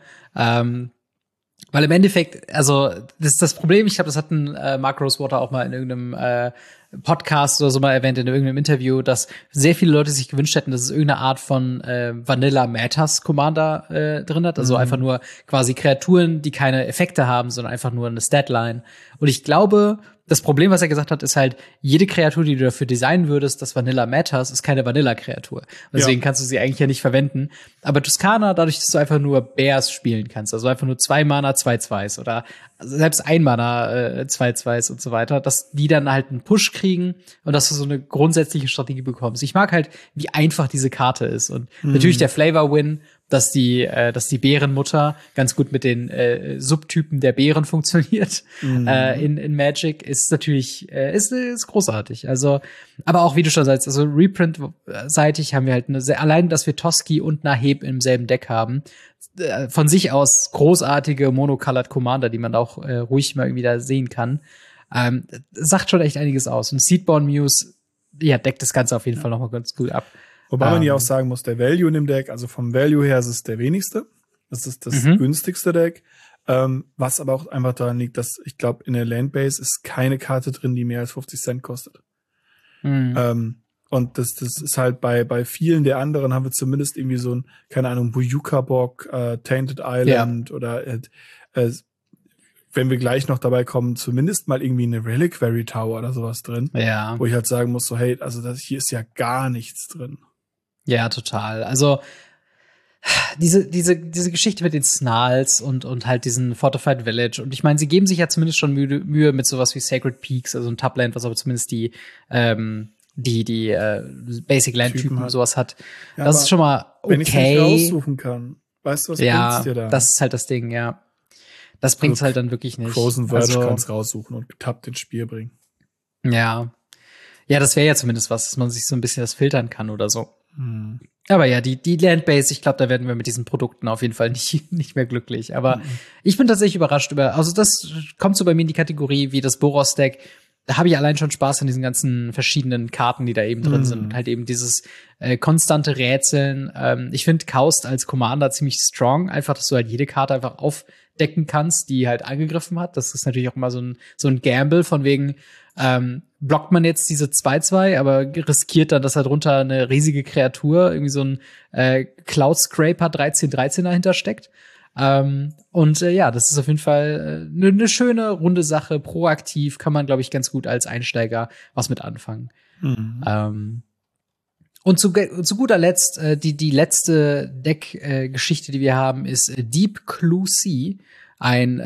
S1: Weil im Endeffekt, also das ist das Problem, ich glaube, das hat ein Mark Rosewater auch mal in irgendeinem Podcast oder so mal erwähnt, in irgendeinem Interview, dass sehr viele Leute sich gewünscht hätten, dass es irgendeine Art von Vanilla Matters Commander drin hat. Also einfach nur quasi Kreaturen, die keine Effekte haben, sondern einfach nur eine Statline. Und ich glaube, das Problem, was er gesagt hat, ist halt, jede Kreatur, die du dafür designen würdest, das Vanilla Matters, ist keine Vanilla-Kreatur. Deswegen kannst du sie eigentlich ja nicht verwenden. Aber Duskana, dadurch, dass du einfach nur Bears spielen kannst, also einfach nur 2 Mana 2/2s oder selbst 1 Mana 2/2s und so weiter, dass die dann halt einen Push kriegen und dass du so eine grundsätzliche Strategie bekommst. Ich mag halt, wie einfach diese Karte ist. Und natürlich der Flavor-Win, dass die Bärenmutter ganz gut mit den Subtypen der Bären funktioniert in Magic, ist natürlich ist großartig. Also, aber auch wie du schon sagst, also Reprint-seitig haben wir halt allein, dass wir Toski und Naheb im selben Deck haben, von sich aus großartige Monocolored Commander, die man auch ruhig mal irgendwie da sehen kann, sagt schon echt einiges aus. Und Seedborn Muse, deckt das Ganze auf jeden Fall noch mal ganz gut ab.
S2: Wobei man ja auch sagen muss, der Value in dem Deck, also vom Value her ist es der wenigste. Das ist das günstigste Deck. Was aber auch einfach daran liegt, dass ich glaube, in der Landbase ist keine Karte drin, die mehr als 50 Cent kostet. Und das ist halt bei vielen der anderen haben wir zumindest irgendwie so ein, keine Ahnung, Buyuka-Bock, Tainted Island oder wenn wir gleich noch dabei kommen, zumindest mal irgendwie eine Reliquary Tower oder sowas drin.
S1: Ja.
S2: Wo ich halt sagen muss, so, hey, also hier ist ja gar nichts drin.
S1: Ja, total. Also diese Geschichte mit den Snarls und halt diesen Fortified Village. Und ich meine, sie geben sich ja zumindest schon Mühe mit sowas wie Sacred Peaks, also ein Topland, was aber zumindest die Basic Land-Typen und sowas hat. Ja, das ist schon mal okay.
S2: Wenn ich nicht raussuchen kann, weißt du, was bringt's dir da?
S1: Das ist halt das Ding, ja. Das bringt's halt dann wirklich nicht.
S2: Frozen Verge kann's raussuchen und getappt ins Spiel bringen.
S1: Ja. Ja, das wäre ja zumindest was, dass man sich so ein bisschen das filtern kann oder so. Aber ja, die Landbase, ich glaube, da werden wir mit diesen Produkten auf jeden Fall nicht mehr glücklich. Aber ich bin tatsächlich überrascht also das kommt so bei mir in die Kategorie wie das Boros-Deck. Da habe ich allein schon Spaß an diesen ganzen verschiedenen Karten, die da eben drin sind. Und halt eben dieses konstante Rätseln. Ich finde Kaust als Commander ziemlich strong. Einfach, dass du halt jede Karte einfach aufdecken kannst, die halt angegriffen hat. Das ist natürlich auch immer so ein Gamble von wegen, blockt man jetzt diese 2/2, aber riskiert dann, dass da drunter eine riesige Kreatur, irgendwie so ein Cloud Scraper 13/13 dahinter steckt. Ja, das ist auf jeden Fall eine schöne, runde Sache. Proaktiv kann man, glaube ich, ganz gut als Einsteiger was mit anfangen. Und zu guter Letzt, die letzte Deck-Geschichte, die wir haben, ist Deep Clue Sea, ein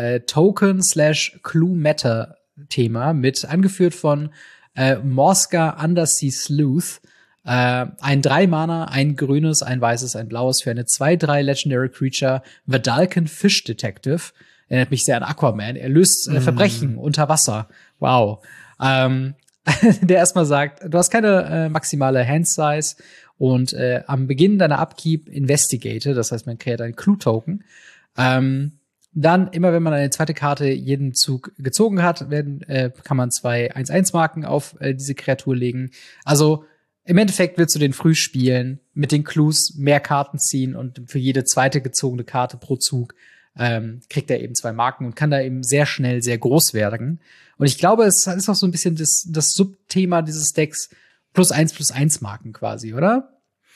S1: Token/Clue-Meta-Thema angeführt von Morska Undersea Sleuth. Ein 3-Mana, ein grünes, ein weißes, ein blaues für eine 2/3 Legendary Creature, Vedalken Fish Detective. Erinnert mich sehr an Aquaman. Er löst Verbrechen unter Wasser. Wow. Der erstmal sagt, du hast keine maximale Hand-Size und am Beginn deiner Upkeep investigate, das heißt, man kreiert einen Clue-Token. Dann, immer wenn man eine zweite Karte jeden Zug gezogen hat, kann man 2 1/1-Marken auf diese Kreatur legen. Also im Endeffekt willst du den früh spielen, mit den Clues mehr Karten ziehen und für jede zweite gezogene Karte pro Zug kriegt er eben 2 Marken und kann da eben sehr schnell sehr groß werden. Und ich glaube, es ist auch so ein bisschen das Subthema dieses Decks +1/+1 Marken quasi, oder?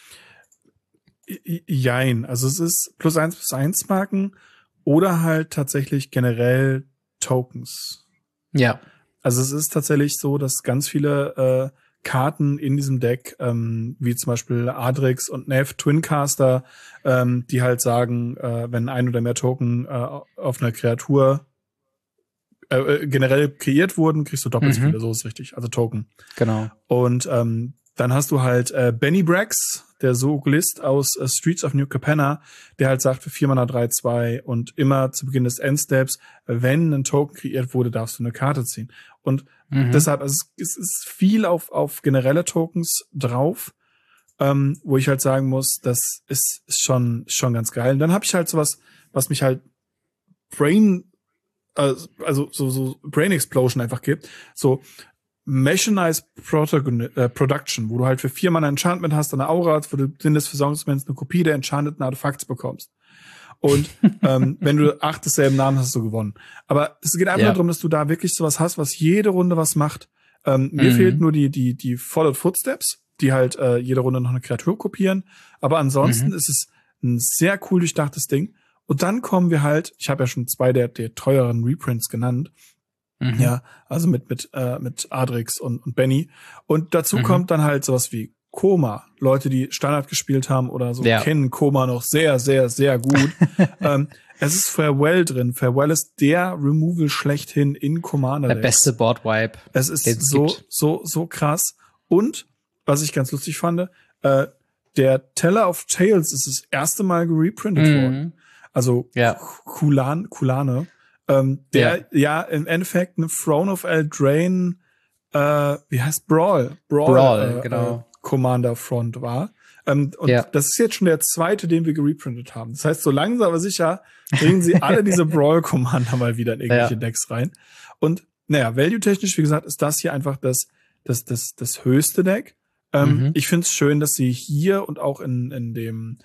S2: Jein. Also es ist +1/+1 Marken oder halt tatsächlich generell Tokens.
S1: Ja.
S2: Also es ist tatsächlich so, dass ganz viele Karten in diesem Deck, wie zum Beispiel Adrix und Nev, Twincaster, die halt sagen, wenn ein oder mehr Token auf einer Kreatur generell kreiert wurden, kriegst du doppelt so viele, so ist richtig, also Token.
S1: Genau.
S2: Und dann hast du halt Benny Brax, der Sogolist aus Streets of New Capenna, der halt sagt, für 4 Mana 3/2 und immer zu Beginn des Endsteps, wenn ein Token kreiert wurde, darfst du eine Karte ziehen. Und deshalb, also es ist viel auf generelle Tokens drauf, wo ich halt sagen muss, das ist schon ganz geil. Und dann habe ich halt sowas, was mich halt Brain Explosion einfach gibt. So Mechanized Production, wo du halt für 4 Mana Enchantment hast, eine Aura, wo du Sinn des Versorgungsmoments eine Kopie der enchanteten Artefakts bekommst. Und wenn du 8 desselben Namen hast, hast du gewonnen. Aber es geht einfach nur darum, dass du da wirklich sowas hast, was jede Runde was macht. Mir fehlt nur die Followed Footsteps, die halt jede Runde noch eine Kreatur kopieren. Aber ansonsten ist es ein sehr cool durchdachtes Ding. Und dann kommen wir halt, ich habe ja schon 2 der teuren Reprints genannt. Ja, also mit Adrix und Benny. Und dazu kommt dann halt sowas wie Koma. Leute, die Standard gespielt haben oder so, kennen Koma noch sehr, sehr, sehr gut. Es ist Farewell drin. Farewell ist der Removal schlechthin in Commander Decks.
S1: Der beste Boardwipe.
S2: Es ist so krass. Und, was ich ganz lustig fand, der Teller of Tales ist das erste Mal gereprintet worden. Also Kulane. Der im Endeffekt eine Throne of Eldraine, wie heißt Brawl,
S1: genau.
S2: Commander Front war. Und das ist jetzt schon der zweite, den wir gereprintet haben. Das heißt, so langsam aber sicher bringen sie alle diese Brawl-Commander mal wieder in irgendwelche Decks rein. Und value-technisch, wie gesagt, ist das hier einfach das höchste Deck. Ich finde es schön, dass sie hier und auch in dem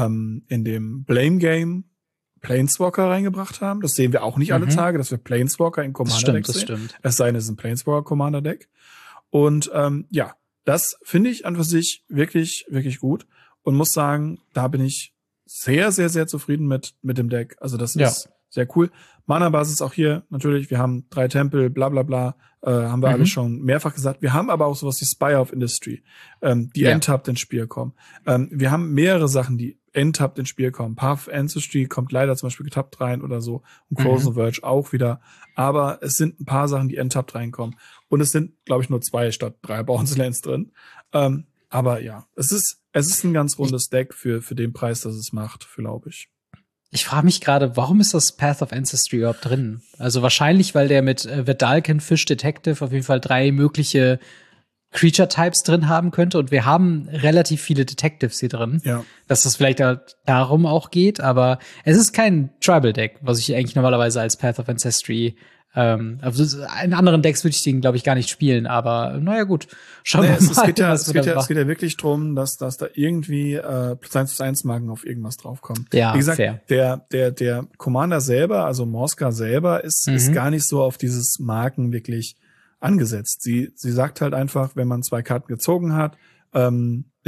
S2: Blame Game Planeswalker reingebracht haben. Das sehen wir auch nicht alle Tage, dass wir Planeswalker in Commander-Decks sehen. Das stimmt. Es sei denn, es ist ein Planeswalker-Commander-Deck. Und das finde ich an für sich wirklich, wirklich gut. Und muss sagen, da bin ich sehr, sehr, sehr zufrieden mit dem Deck. Also das ist sehr cool. Mana-Basis auch hier, natürlich, wir haben 3 Tempel, bla bla bla, haben wir alle schon mehrfach gesagt. Wir haben aber auch sowas wie Spire of Industry, die enttapped ins Spiel kommen. Wir haben mehrere Sachen, die enttapped ins Spiel kommen. Path of Ancestry kommt leider zum Beispiel getappt rein oder so. Und Frozen Verge auch wieder. Aber es sind ein paar Sachen, die enttapped reinkommen. Und es sind, glaube ich, nur 2 statt 3 Bounce Lands drin. Aber ja, es ist ein ganz rundes Deck für den Preis, das es macht, glaube ich.
S1: Ich frage mich gerade, warum ist das Path of Ancestry überhaupt drin? Also wahrscheinlich, weil der mit Vedalken Fish Detective auf jeden Fall 3 mögliche Creature-Types drin haben könnte. Und wir haben relativ viele Detectives hier drin. Ja. Dass das vielleicht darum auch geht. Aber es ist kein Tribal-Deck, was ich eigentlich normalerweise als Path of Ancestry also in anderen Decks würde ich den, glaube ich, gar nicht spielen, aber naja, gut. Schauen wir mal. Es geht
S2: ja wirklich drum, dass da irgendwie +1/+1 Marken auf irgendwas draufkommen.
S1: Ja,
S2: wie gesagt,
S1: fair.
S2: Der Commander selber, also Morska selber, ist gar nicht so auf dieses Marken wirklich angesetzt. Sie sagt halt einfach, wenn man 2 Karten gezogen hat, in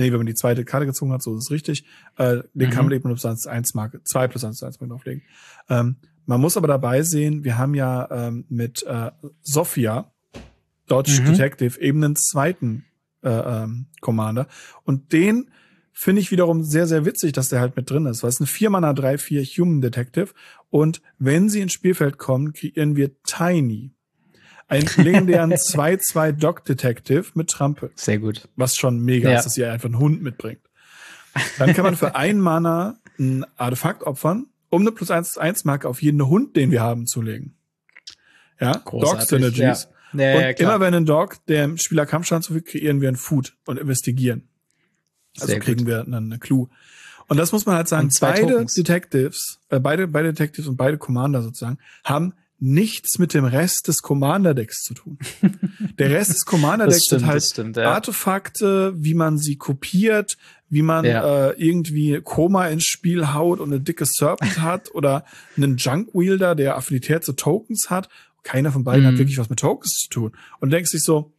S2: wenn man die zweite Karte gezogen hat, so ist es richtig, den kann man eben plus 1 Marke, 2 plus 1 Marke auflegen. Man muss aber dabei sehen, wir haben ja mit Sophia, Dodge Detective, eben einen zweiten Commander. Und den finde ich wiederum sehr, sehr witzig, dass der halt mit drin ist. Weil es ist eine 4-Mana 3/4 Human Detective. Und wenn sie ins Spielfeld kommen, kreieren wir Tiny. Einen legendären 2/2 Dog Detective mit Trampel.
S1: Sehr gut.
S2: Was schon mega ist, dass ihr einfach einen Hund mitbringt. Dann kann man für 1 Mana ein Artefakt opfern, um eine +1/1 Marke auf jeden Hund, den wir haben, zu legen. Ja, Dog Synergies. Und immer wenn ein Dog dem Spieler Kampfschaden zufügt, kreieren wir ein Food und investigieren. Also kriegen wir eine Clue. Und das muss man halt sagen, beide Detectives und beide Commander sozusagen haben nichts mit dem Rest des Commander-Decks zu tun. Der Rest des Commander-Decks sind halt Artefakte, wie man sie kopiert, wie man irgendwie Koma ins Spiel haut und eine dicke Serpent hat oder einen Junk-Wielder, der Affinität zu Tokens hat. Keiner von beiden hat wirklich was mit Tokens zu tun. Und denkst dich so,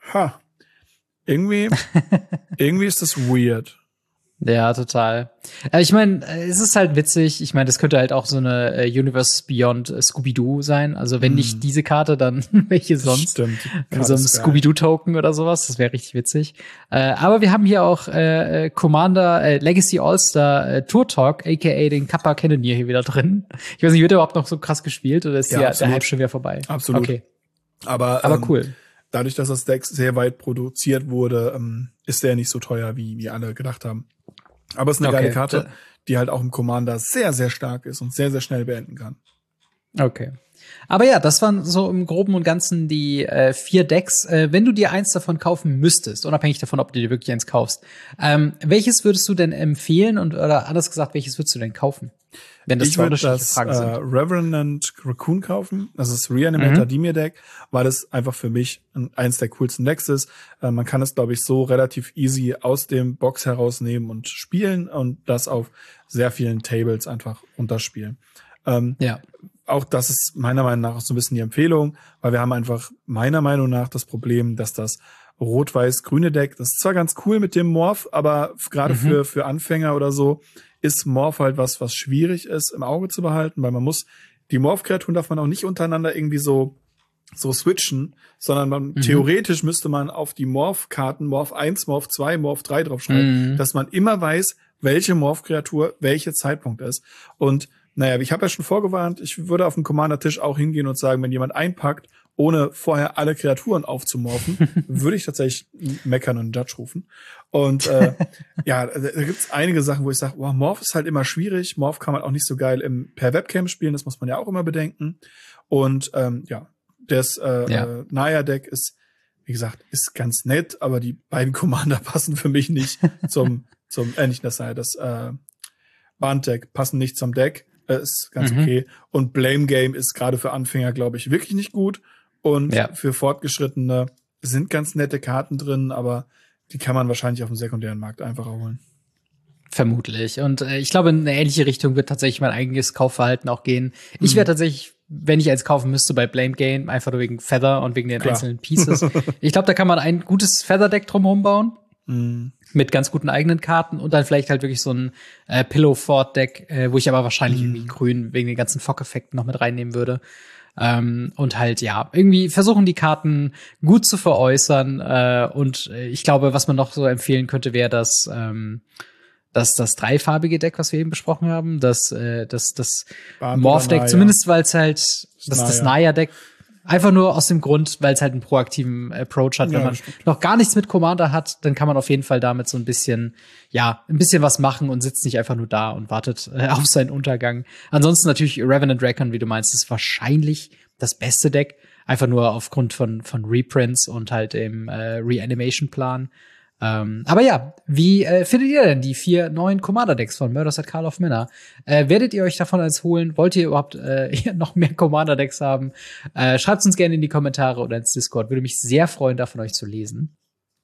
S2: irgendwie ist das weird.
S1: Ja, total. Ich meine, es ist halt witzig. Ich meine, das könnte halt auch so eine Universe Beyond Scooby-Doo sein. Also wenn nicht diese Karte, dann welche sonst?
S2: Stimmt.
S1: So ein Scooby-Doo-Token oder sowas. Das wäre richtig witzig. Aber wir haben hier auch Commander Legacy All-Star Tour Talk, aka den Kappa Cannoneer hier wieder drin. Ich weiß nicht, wird der überhaupt noch so krass gespielt oder ist der Hype schon wieder vorbei?
S2: Absolut.
S1: Okay.
S2: Aber
S1: cool.
S2: Dadurch, dass das Deck sehr weit produziert wurde, ist der nicht so teuer, wie alle gedacht haben. Aber es ist eine geile Karte, die halt auch im Commander sehr, sehr stark ist und sehr, sehr schnell beenden kann.
S1: Okay. Aber ja, das waren so im Groben und Ganzen die 4 Decks. Wenn du dir eins davon kaufen müsstest, unabhängig davon, ob du dir wirklich eins kaufst, welches würdest du denn empfehlen oder anders gesagt, welches würdest du denn kaufen? Wenn das
S2: ich würde das Revenant Raccoon kaufen. Das ist Reanimator Dimir Deck, weil das einfach für mich eins der coolsten Decks ist. Man kann es, glaube ich, so relativ easy aus dem Box herausnehmen und spielen und das auf sehr vielen Tables einfach runterspielen. Auch das ist meiner Meinung nach auch so ein bisschen die Empfehlung, weil wir haben einfach meiner Meinung nach das Problem, dass das rot-weiß-grüne Deck, das ist zwar ganz cool mit dem Morph, aber gerade für Anfänger oder so ist Morph halt was schwierig ist im Auge zu behalten, weil man muss, die Morph-Kreaturen darf man auch nicht untereinander irgendwie so switchen, sondern theoretisch müsste man auf die Morph-Karten Morph 1, Morph 2, Morph 3 draufschreiben, dass man immer weiß, welche Morph-Kreatur welche Zeitpunkt ist. Und naja, ich habe ja schon vorgewarnt, ich würde auf dem Commander-Tisch auch hingehen und sagen, wenn jemand einpackt, ohne vorher alle Kreaturen aufzumorphen, würde ich tatsächlich meckern und einen Judge rufen. Und da gibt's einige Sachen, wo ich sage, Morph ist halt immer schwierig. Morph kann man auch nicht so geil per Webcam spielen, das muss man ja auch immer bedenken. Und das Naya-Deck ist, wie gesagt, ist ganz nett, aber die beiden Commander passen für mich nicht nicht das Naya, das Band-Deck passen nicht zum Deck. Ist ganz okay. Und Blame Game ist gerade für Anfänger, glaube ich, wirklich nicht gut. Und für Fortgeschrittene sind ganz nette Karten drin, aber die kann man wahrscheinlich auf dem sekundären Markt einfacher holen.
S1: Vermutlich. Und ich glaube, in eine ähnliche Richtung wird tatsächlich mein eigenes Kaufverhalten auch gehen. Ich wäre tatsächlich, wenn ich eins kaufen müsste, bei Blame Game, einfach nur wegen Feather und wegen den einzelnen Pieces. Ich glaube, da kann man ein gutes Feather-Deck drumherum bauen. Mit ganz guten eigenen Karten und dann vielleicht halt wirklich so ein Pillow-Fort-Deck, wo ich aber wahrscheinlich irgendwie grün wegen den ganzen Fock-Effekten noch mit reinnehmen würde. Und halt, irgendwie versuchen die Karten gut zu veräußern. Und ich glaube, was man noch so empfehlen könnte, wäre das dreifarbige Deck, was wir eben besprochen haben. Das Morph-Deck, zumindest weil es halt das Naya-Deck einfach nur aus dem Grund, weil es halt einen proaktiven Approach hat. Wenn man noch gar nichts mit Commander hat, dann kann man auf jeden Fall damit so ein bisschen was machen und sitzt nicht einfach nur da und wartet auf seinen Untergang. Ansonsten natürlich Revenant Recon, wie du meinst, ist wahrscheinlich das beste Deck. Einfach nur aufgrund von Reprints und halt dem Reanimation-Plan. Aber ja, wie findet ihr denn die 4 neuen Commander-Decks von Murders at Call of Mana? Werdet ihr euch davon eins holen? Wollt ihr überhaupt noch mehr Commander-Decks haben? Schreibt uns gerne in die Kommentare oder ins Discord. Würde mich sehr freuen, davon euch zu lesen.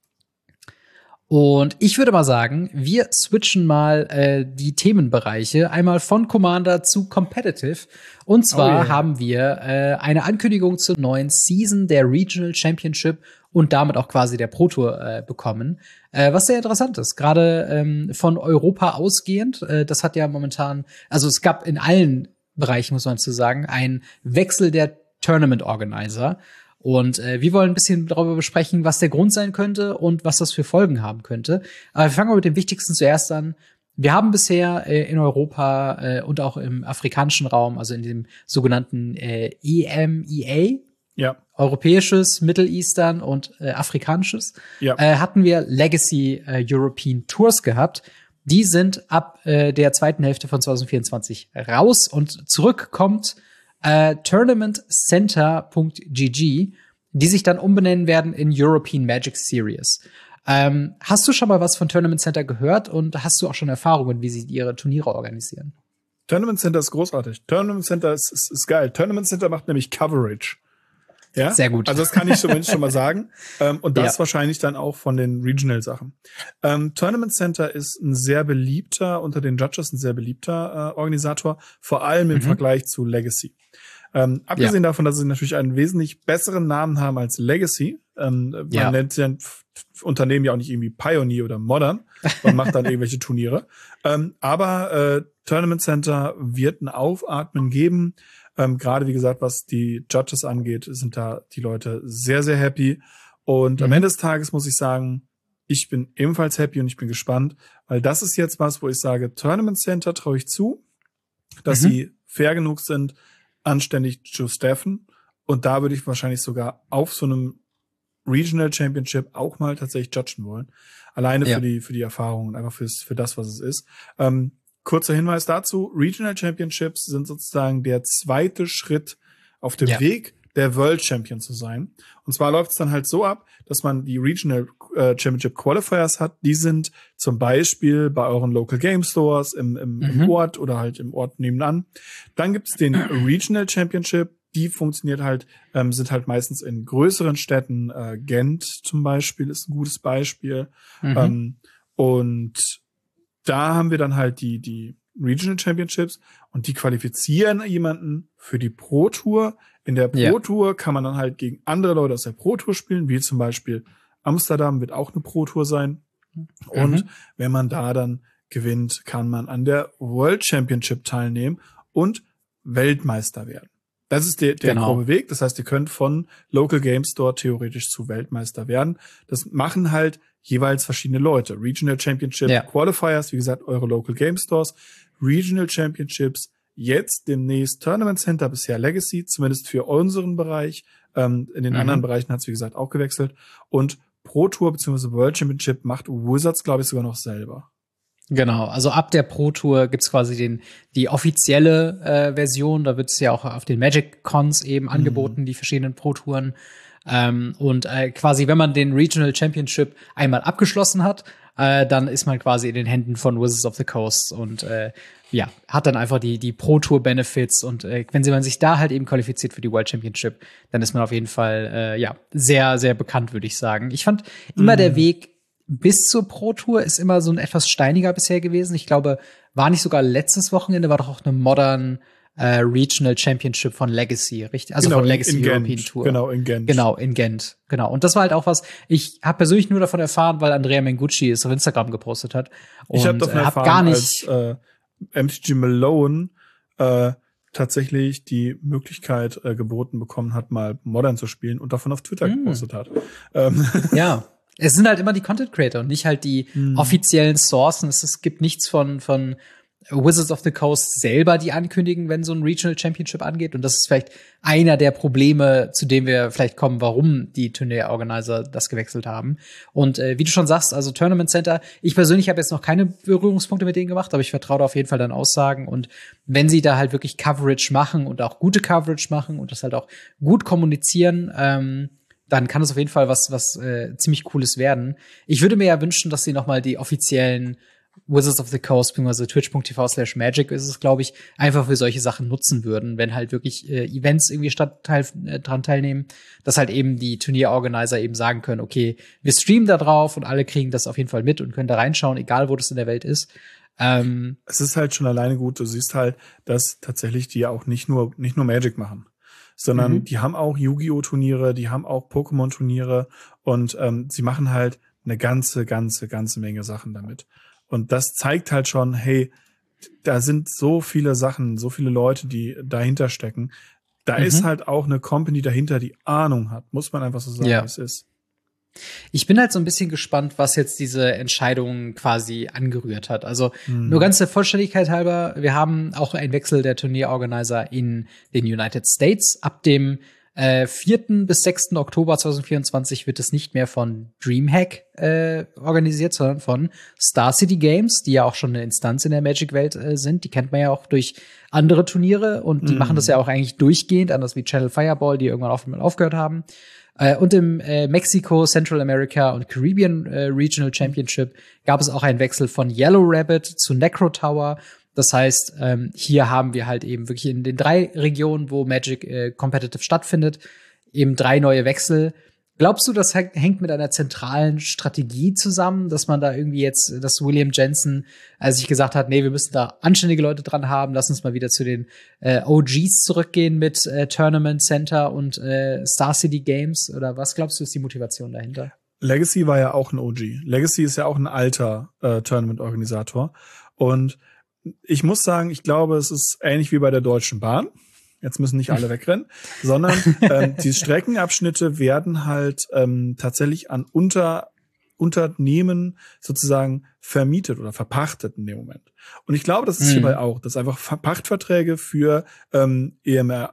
S1: Und ich würde mal sagen, wir switchen mal die Themenbereiche einmal von Commander zu Competitive. Und zwar haben wir eine Ankündigung zur neuen Season der Regional Championship und damit auch quasi der Pro Tour bekommen. Was sehr interessant ist, gerade von Europa ausgehend. Das hat ja momentan, also es gab in allen Bereichen, muss man zu sagen, einen Wechsel der Tournament Organizer. Und wir wollen ein bisschen darüber besprechen, was der Grund sein könnte und was das für Folgen haben könnte. Aber wir fangen mal mit dem Wichtigsten zuerst an. Wir haben bisher in Europa und auch im afrikanischen Raum, also in dem sogenannten EMEA, europäisches, Middle Eastern und afrikanisches, hatten wir Legacy European Tours gehabt. Die sind ab der zweiten Hälfte von 2024 raus und zurück kommt tournamentcenter.gg, die sich dann umbenennen werden in European Magic Series. Hast du schon mal was von Tournament Center gehört und hast du auch schon Erfahrungen, wie sie ihre Turniere organisieren?
S2: Tournament Center ist großartig. Tournament Center ist geil. Tournament Center macht nämlich Coverage. Ja?
S1: Sehr gut.
S2: Also das kann ich zumindest schon mal sagen. Und das wahrscheinlich dann auch von den Regional-Sachen. Tournament Center ist ein sehr beliebter, unter den Judges ein sehr beliebter Organisator, vor allem im Vergleich zu Legacy. Abgesehen davon, dass sie natürlich einen wesentlich besseren Namen haben als Legacy. Man nennt ja Unternehmen ja auch nicht irgendwie Pioneer oder Modern und macht dann irgendwelche Turniere. Aber Tournament Center wird ein Aufatmen geben. Gerade wie gesagt, was die Judges angeht, sind da die Leute sehr, sehr happy. Und am Ende des Tages muss ich sagen, ich bin ebenfalls happy und ich bin gespannt, weil das ist jetzt was, wo ich sage, Tournament Center traue ich zu, dass sie fair genug sind, anständig zu staffen. Und da würde ich wahrscheinlich sogar auf so einem Regional Championship auch mal tatsächlich judgen wollen. Alleine für die Erfahrung und einfach für das, was es ist. Kurzer Hinweis dazu. Regional Championships sind sozusagen der zweite Schritt auf dem Weg, der World Champion zu sein. Und zwar läuft es dann halt so ab, dass man die Regional Championship Qualifiers hat. Die sind zum Beispiel bei euren Local Game Stores im Ort oder halt im Ort nebenan. Dann gibt's den Regional Championship. Die funktioniert halt, sind halt meistens in größeren Städten. Gent zum Beispiel ist ein gutes Beispiel. Und da haben wir dann halt die Regional Championships und die qualifizieren jemanden für die Pro Tour. In der Pro Tour kann man dann halt gegen andere Leute aus der Pro Tour spielen, wie zum Beispiel Amsterdam wird auch eine Pro Tour sein. Und wenn man da dann gewinnt, kann man an der World Championship teilnehmen und Weltmeister werden. Das ist der grobe Weg. Das heißt, ihr könnt von Local Game Store theoretisch zu Weltmeister werden. Das machen halt jeweils verschiedene Leute. Regional Championship Qualifiers, wie gesagt, eure Local Game Stores. Regional Championships, jetzt demnächst Tournament Center, bisher Legacy, zumindest für unseren Bereich. In den anderen Bereichen hat es, wie gesagt, auch gewechselt. Und Pro Tour bzw. World Championship macht Wizards, glaube ich, sogar noch selber.
S1: Genau, also ab der Pro Tour gibt's quasi die offizielle Version. Da wird's ja auch auf den Magic Cons eben angeboten, die verschiedenen Pro Touren. Und quasi, wenn man den Regional Championship einmal abgeschlossen hat, dann ist man quasi in den Händen von Wizards of the Coast und hat dann einfach die Pro Tour Benefits. Und wenn man sich da halt eben qualifiziert für die World Championship, dann ist man auf jeden Fall sehr, sehr bekannt, würde ich sagen. Ich fand immer der Weg bis zur Pro Tour ist immer so ein etwas steiniger bisher gewesen. Ich glaube, war nicht sogar letztes Wochenende, war doch auch eine Modern Regional Championship von Legacy, richtig? Also von Legacy European Tour.
S2: Genau, in Gent.
S1: Genau, in Gent. Genau. Und das war halt auch was, ich habe persönlich nur davon erfahren, weil Andrea Mengucci es auf Instagram gepostet hat. Und
S2: ich habe davon erfahren, gar nicht als MTG Malone tatsächlich die Möglichkeit geboten bekommen hat, mal Modern zu spielen und davon auf Twitter gepostet hat.
S1: Ja. Es sind halt immer die Content Creator und nicht halt die offiziellen Sourcen. Es gibt nichts von Wizards of the Coast selber, die ankündigen, wenn so ein Regional Championship angeht. Und das ist vielleicht einer der Probleme, zu dem wir vielleicht kommen, warum die Turnierorganizer das gewechselt haben. Und wie du schon sagst, also Tournament Center, ich persönlich habe jetzt noch keine Berührungspunkte mit denen gemacht, aber ich vertraue da auf jeden Fall deinen Aussagen. Und wenn sie da halt wirklich Coverage machen und auch gute Coverage machen und das halt auch gut kommunizieren, dann kann es auf jeden Fall was ziemlich Cooles werden. Ich würde mir ja wünschen, dass sie noch mal die offiziellen Wizards of the Coast, beziehungsweise twitch.tv/magic ist es, glaube ich, einfach für solche Sachen nutzen würden, wenn halt wirklich Events irgendwie dran teilnehmen, dass halt eben die Turnierorganizer eben sagen können, okay, wir streamen da drauf und alle kriegen das auf jeden Fall mit und können da reinschauen, egal wo das in der Welt ist.
S2: Es ist halt schon alleine gut, du siehst halt, dass tatsächlich die auch nicht nur Magic machen, sondern die haben auch Yu-Gi-Oh! Turniere, die haben auch Pokémon-Turniere und sie machen halt eine ganze Menge Sachen damit. Und das zeigt halt schon, hey, da sind so viele Sachen, so viele Leute, die dahinter stecken. Da ist halt auch eine Company dahinter, die Ahnung hat, muss man einfach so sagen, wie es ist.
S1: Ich bin halt so ein bisschen gespannt, was jetzt diese Entscheidung quasi angerührt hat. Also nur ganz der Vollständigkeit halber, wir haben auch einen Wechsel der Turnierorganizer in den United States. Ab dem 4. bis 6. Oktober 2024 wird es nicht mehr von DreamHack organisiert, sondern von Star City Games, die ja auch schon eine Instanz in der Magic-Welt sind. Die kennt man ja auch durch andere Turniere und die machen das ja auch eigentlich durchgehend, anders wie Channel Fireball, die irgendwann aufgehört haben. Und im Mexiko, Central America und Caribbean Regional Championship gab es auch einen Wechsel von Yellow Rabbit zu Necro Tower. Das heißt, hier haben wir halt eben wirklich in den 3 Regionen, wo Magic competitive stattfindet, eben 3 neue Wechsel. Glaubst du, das hängt mit einer zentralen Strategie zusammen, dass man da irgendwie jetzt, dass William Jensen sich gesagt hat, nee, wir müssen da anständige Leute dran haben, lass uns mal wieder zu den OGs zurückgehen mit Tournament Center und Star City Games? Oder was glaubst du, ist die Motivation dahinter?
S2: Legacy war ja auch ein OG. Legacy ist ja auch ein alter Tournament-Organisator. Und ich muss sagen, ich glaube, es ist ähnlich wie bei der Deutschen Bahn. Jetzt müssen nicht alle wegrennen, sondern die Streckenabschnitte werden halt tatsächlich an Unternehmen sozusagen vermietet oder verpachtet in dem Moment. Und ich glaube, das ist hierbei auch, dass einfach Pachtverträge für EMEA,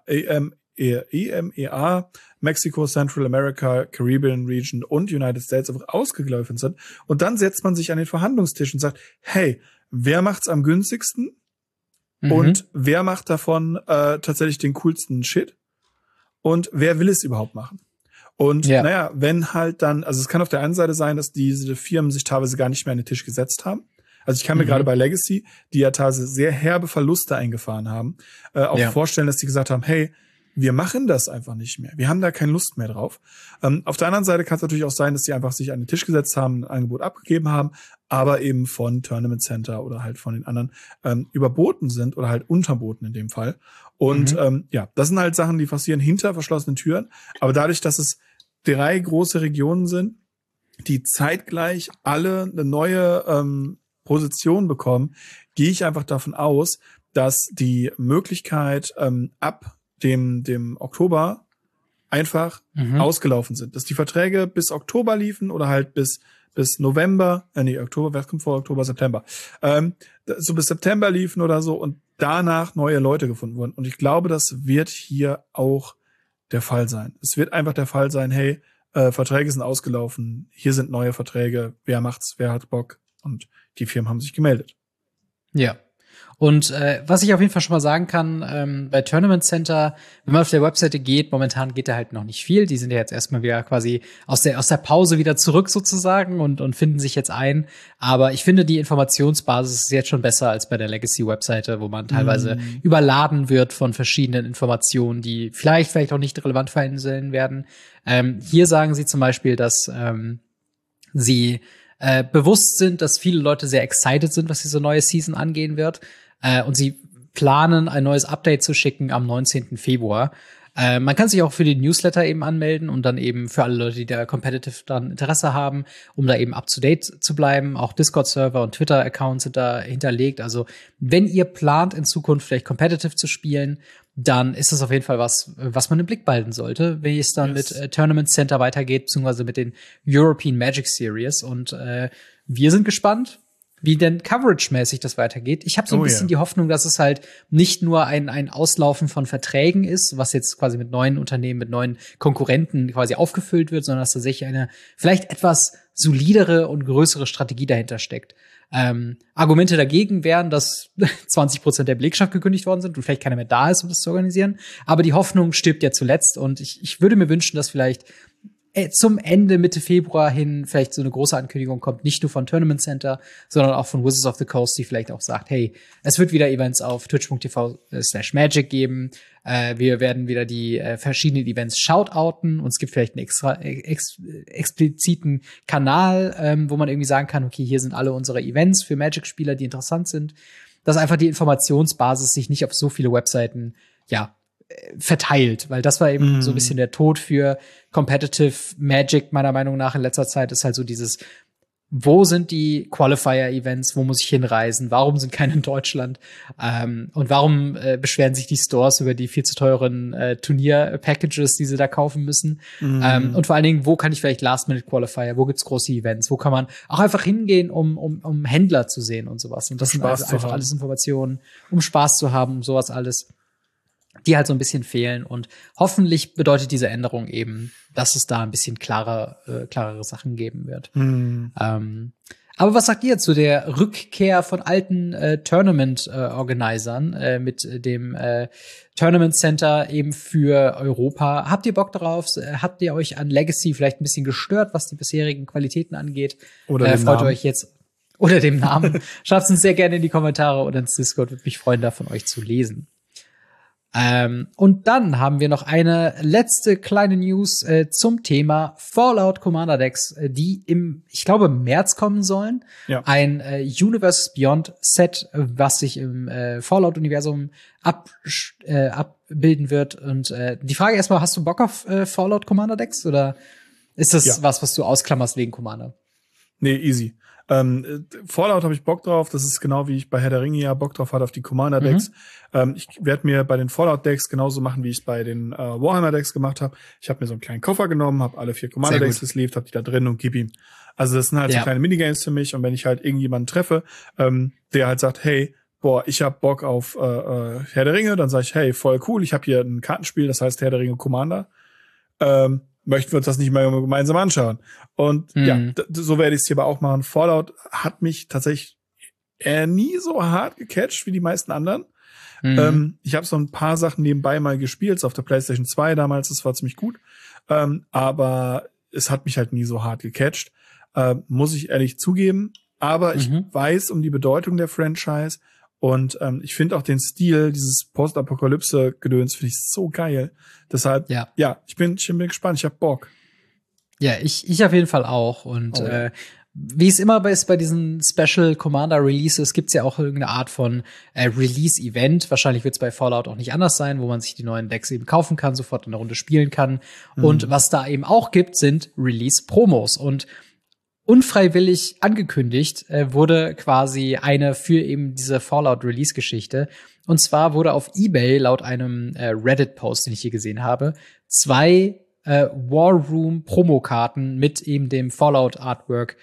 S2: Mexico, Central America, Caribbean Region und United States einfach ausgelaufen sind. Und dann setzt man sich an den Verhandlungstisch und sagt, hey, wer macht's am günstigsten? Und wer macht davon tatsächlich den coolsten Shit? Und wer will es überhaupt machen? Und naja, wenn halt dann, also es kann auf der einen Seite sein, dass diese Firmen sich teilweise gar nicht mehr an den Tisch gesetzt haben. Also ich kann mir gerade bei Legacy, die ja teilweise sehr herbe Verluste eingefahren haben, auch vorstellen, dass die gesagt haben, hey, wir machen das einfach nicht mehr. Wir haben da keine Lust mehr drauf. Auf der anderen Seite kann es natürlich auch sein, dass die einfach sich an den Tisch gesetzt haben, ein Angebot abgegeben haben, aber eben von Tournament Center oder halt von den anderen überboten sind oder halt unterboten in dem Fall. Und das sind halt Sachen, die passieren hinter verschlossenen Türen. Aber dadurch, dass es 3 große Regionen sind, die zeitgleich alle eine neue Position bekommen, gehe ich einfach davon aus, dass die Möglichkeit ab dem Oktober einfach ausgelaufen sind. Dass die Verträge bis Oktober liefen oder halt bis November, Oktober, was kommt vor Oktober, September, so bis September liefen oder so und danach neue Leute gefunden wurden. Und ich glaube, das wird hier auch der Fall sein. Es wird einfach der Fall sein, hey, Verträge sind ausgelaufen, hier sind neue Verträge, wer macht's, wer hat Bock? Und die Firmen haben sich gemeldet.
S1: Ja. Und was ich auf jeden Fall schon mal sagen kann, bei Tournament Center, wenn man auf der Webseite geht, momentan geht da halt noch nicht viel. Die sind ja jetzt erstmal wieder quasi aus der Pause wieder zurück sozusagen und finden sich jetzt ein. Aber ich finde, die Informationsbasis ist jetzt schon besser als bei der Legacy-Webseite, wo man teilweise überladen wird von verschiedenen Informationen, die vielleicht auch nicht relevant für einen sein werden. Hier sagen sie zum Beispiel, dass sie bewusst sind, dass viele Leute sehr excited sind, was diese neue Season angehen wird. Und sie planen, ein neues Update zu schicken am 19. Februar. Man kann sich auch für den Newsletter eben anmelden und dann eben für alle Leute, die da competitive dran Interesse haben, um da eben up to date zu bleiben. Auch Discord-Server und Twitter-Accounts sind da hinterlegt. Also wenn ihr plant, in Zukunft vielleicht competitive zu spielen, dann ist das auf jeden Fall was man im Blick behalten sollte, wie es dann mit Tournament Center weitergeht, beziehungsweise mit den European Magic Series. Und wir sind gespannt, wie denn coverage-mäßig das weitergeht. Ich habe so ein bisschen die Hoffnung, dass es halt nicht nur ein Auslaufen von Verträgen ist, was jetzt quasi mit neuen Unternehmen, mit neuen Konkurrenten quasi aufgefüllt wird, sondern dass tatsächlich eine vielleicht etwas solidere und größere Strategie dahinter steckt. Argumente dagegen wären, dass 20% der Belegschaft gekündigt worden sind und vielleicht keiner mehr da ist, um das zu organisieren. Aber die Hoffnung stirbt ja zuletzt und ich würde mir wünschen, dass vielleicht zum Ende, Mitte Februar hin vielleicht so eine große Ankündigung kommt, nicht nur von Tournament Center, sondern auch von Wizards of the Coast, die vielleicht auch sagt, hey, es wird wieder Events auf twitch.tv/magic geben. Wir werden wieder die verschiedenen Events shoutouten und es gibt vielleicht einen extra expliziten Kanal, wo man irgendwie sagen kann, okay, hier sind alle unsere Events für Magic-Spieler, die interessant sind. Dass einfach die Informationsbasis sich nicht auf so viele Webseiten, verteilt, weil das war eben so ein bisschen der Tod für Competitive Magic, meiner Meinung nach in letzter Zeit, ist halt so dieses, wo sind die Qualifier-Events, wo muss ich hinreisen, warum sind keine in Deutschland und warum beschweren sich die Stores über die viel zu teuren Turnier-Packages, die sie da kaufen müssen und vor allen Dingen, wo kann ich vielleicht Last-Minute-Qualifier, wo gibt's große Events, wo kann man auch einfach hingehen, um Händler zu sehen und sowas und das sind also einfach alles Informationen, um Spaß zu haben, sowas alles, die halt so ein bisschen fehlen und hoffentlich bedeutet diese Änderung eben, dass es da ein bisschen klarere Sachen geben wird. Aber was sagt ihr zu der Rückkehr von alten Tournament-Organisern mit dem Tournament Center eben für Europa? Habt ihr Bock darauf? Habt ihr euch an Legacy vielleicht ein bisschen gestört, was die bisherigen Qualitäten angeht?
S2: Oder
S1: freut ihr euch jetzt oder dem Namen? Schreibt es uns sehr gerne in die Kommentare oder ins Discord. Würde mich freuen, da von euch zu lesen. Und dann haben wir noch eine letzte kleine News zum Thema Fallout Commander Decks, die ich glaube, im März kommen sollen. Ja. Ein Universes Beyond Set, was sich im Fallout-Universum abbilden wird. Und die Frage erstmal, hast du Bock auf Fallout Commander Decks oder ist das was du ausklammerst wegen Commander?
S2: Nee, easy. Fallout habe ich Bock drauf. Das ist genau wie ich bei Herr der Ringe ja Bock drauf hatte auf die Commander-Decks. Ich werde mir bei den Fallout-Decks genauso machen, wie ich es bei den Warhammer-Decks gemacht habe. Ich habe mir so einen kleinen Koffer genommen, habe alle 4 Commander-Decks gesleeved, habe die da drin und gib ihm. Also das sind halt so kleine Minigames für mich. Und wenn ich halt irgendjemanden treffe, der halt sagt, hey, ich hab Bock auf Herr der Ringe, dann sage ich, hey, voll cool, ich habe hier ein Kartenspiel, das heißt Herr der Ringe Commander. Möchten wir uns das nicht mal gemeinsam anschauen. Und so werde ich es hier aber auch machen. Fallout hat mich tatsächlich nie so hart gecatcht wie die meisten anderen. Ich habe so ein paar Sachen nebenbei mal gespielt, so auf der PlayStation 2 damals, das war ziemlich gut. Aber es hat mich halt nie so hart gecatcht, muss ich ehrlich zugeben. Aber ich weiß um die Bedeutung der Franchise. Und ich finde auch den Stil, dieses Postapokalypse-Gedöns, finde ich so geil. Deshalb, ich bin gespannt, ich hab Bock.
S1: Ja, ich auf jeden Fall auch. Und wie es immer ist bei diesen Special Commander Releases, gibt's ja auch irgendeine Art von Release-Event. Wahrscheinlich wird's bei Fallout auch nicht anders sein, wo man sich die neuen Decks eben kaufen kann, sofort in der Runde spielen kann. Und was da eben auch gibt, sind Release-Promos. Und unfreiwillig angekündigt wurde quasi eine für eben diese Fallout-Release-Geschichte. Und zwar wurde auf eBay laut einem Reddit-Post, den ich hier gesehen habe, 2 War Room-Promokarten mit eben dem Fallout-Artwork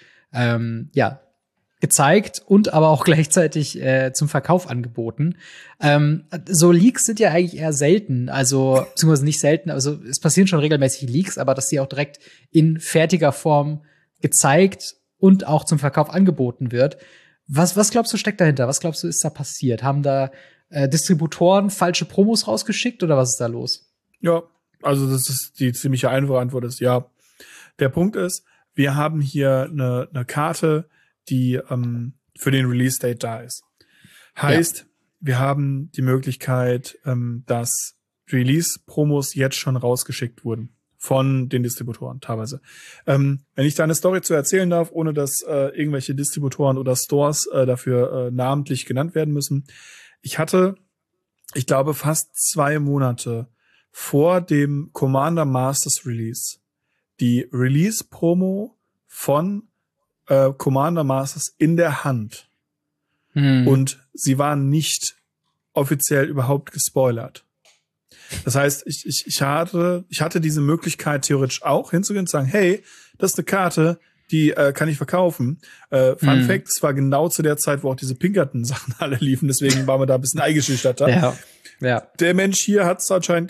S1: gezeigt und aber auch gleichzeitig zum Verkauf angeboten. So Leaks sind ja eigentlich eher selten, also beziehungsweise nicht selten, also es passieren schon regelmäßig Leaks, aber dass die auch direkt in fertiger Form gezeigt und auch zum Verkauf angeboten wird. Was glaubst du steckt dahinter? Was glaubst du ist da passiert? Haben da Distributoren falsche Promos rausgeschickt oder was ist da los?
S2: Ja, also das ist die ziemliche einfache Antwort ist ja. Der Punkt ist, wir haben hier eine Karte, die für den Release-Date da ist. Heißt, wir haben die Möglichkeit, dass Release-Promos jetzt schon rausgeschickt wurden. Von den Distributoren teilweise. Wenn ich da eine Story zu erzählen darf, ohne dass irgendwelche Distributoren oder Stores dafür namentlich genannt werden müssen. Ich hatte, ich glaube, fast 2 Monate vor dem Commander Masters Release die Release-Promo von Commander Masters in der Hand. Und sie waren nicht offiziell überhaupt gespoilert. Das heißt, ich hatte diese Möglichkeit theoretisch auch hinzugehen und zu sagen, hey, das ist eine Karte, die kann ich verkaufen. Fun Fact, es war genau zu der Zeit, wo auch diese Pinkerton-Sachen alle liefen, deswegen waren wir da ein bisschen eingeschüchterter. Ja. Der Mensch hier hat's anscheinend,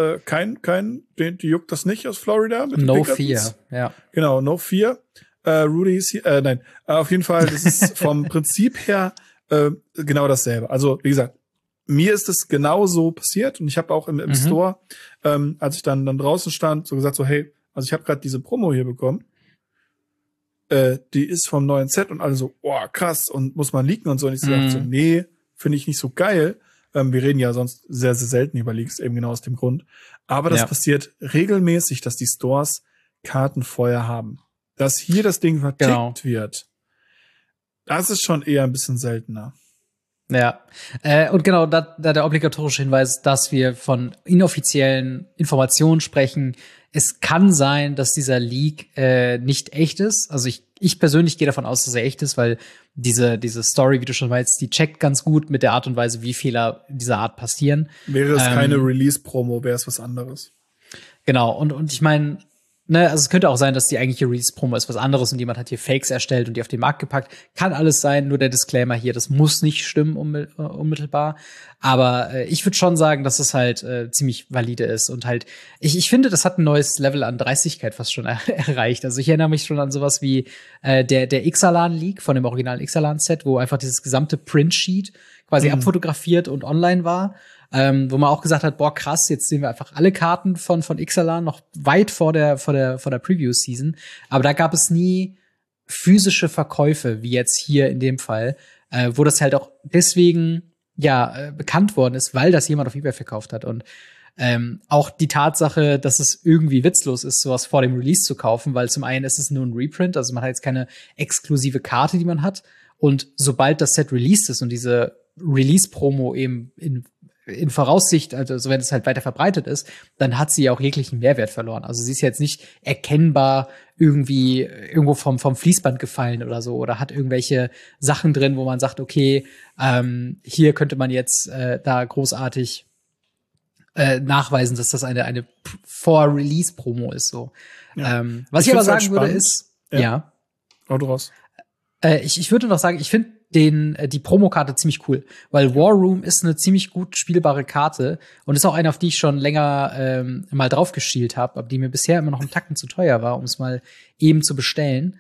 S2: die juckt das nicht aus Florida. Mit
S1: No Fear, ja.
S2: Genau, No Fear. Rudy ist hier, nein, auf jeden Fall, das ist vom Prinzip her genau dasselbe. Also, wie gesagt, mir ist es genau so passiert und ich habe auch im Store, als ich dann draußen stand, so gesagt so, hey, also ich habe gerade diese Promo hier bekommen, die ist vom neuen Set und alle so, oh, krass und muss man leaken und so. Und ich so, nee, finde ich nicht so geil. Wir reden ja sonst sehr, sehr selten über Leaks, eben genau aus dem Grund. Aber das passiert regelmäßig, dass die Stores Karten vorher haben. Dass hier das Ding vertickt wird, das ist schon eher ein bisschen seltener.
S1: Ja, und genau, da der obligatorische Hinweis, dass wir von inoffiziellen Informationen sprechen. Es kann sein, dass dieser Leak nicht echt ist. Also ich persönlich gehe davon aus, dass er echt ist, weil diese Story, wie du schon weißt, die checkt ganz gut mit der Art und Weise, wie Fehler dieser Art passieren.
S2: Wäre es keine Release-Promo, wäre es was anderes.
S1: Genau, und ich meine, ne, also es könnte auch sein, dass die eigentliche Release-Promo ist was anderes und jemand hat hier Fakes erstellt und die auf den Markt gepackt. Kann alles sein, nur der Disclaimer hier, das muss nicht stimmen unmittelbar. Aber ich würde schon sagen, dass es halt ziemlich valide ist. Und halt, ich finde, das hat ein neues Level an Dreistigkeit fast schon erreicht. Also ich erinnere mich schon an sowas wie der Ixalan-Leak von dem originalen Ixalan-Set, wo einfach dieses gesamte Print-Sheet quasi abfotografiert und online war. Wo man auch gesagt hat, boah, krass, jetzt sehen wir einfach alle Karten von Ixalan noch weit vor der Preview-Season. Aber da gab es nie physische Verkäufe, wie jetzt hier in dem Fall, wo das halt auch deswegen, bekannt worden ist, weil das jemand auf eBay verkauft hat. Und auch die Tatsache, dass es irgendwie witzlos ist, sowas vor dem Release zu kaufen, weil zum einen ist es nur ein Reprint, also man hat jetzt keine exklusive Karte, die man hat. Und sobald das Set released ist und diese Release-Promo eben in Voraussicht, also wenn es halt weiter verbreitet ist, dann hat sie ja auch jeglichen Mehrwert verloren. Also sie ist jetzt nicht erkennbar irgendwo vom Fließband gefallen oder so oder hat irgendwelche Sachen drin, wo man sagt, okay, hier könnte man jetzt da großartig nachweisen, dass das eine Vor-Release-Promo ist. So.
S2: Ja.
S1: Was ich aber sagen würde ist, ja.
S2: Hau du raus.
S1: Ich würde noch sagen, ich finde die Promokarte ziemlich cool, weil War Room ist eine ziemlich gut spielbare Karte und ist auch eine, auf die ich schon länger mal drauf geschielt habe, aber die mir bisher immer noch einen Tacken zu teuer war, um es mal eben zu bestellen.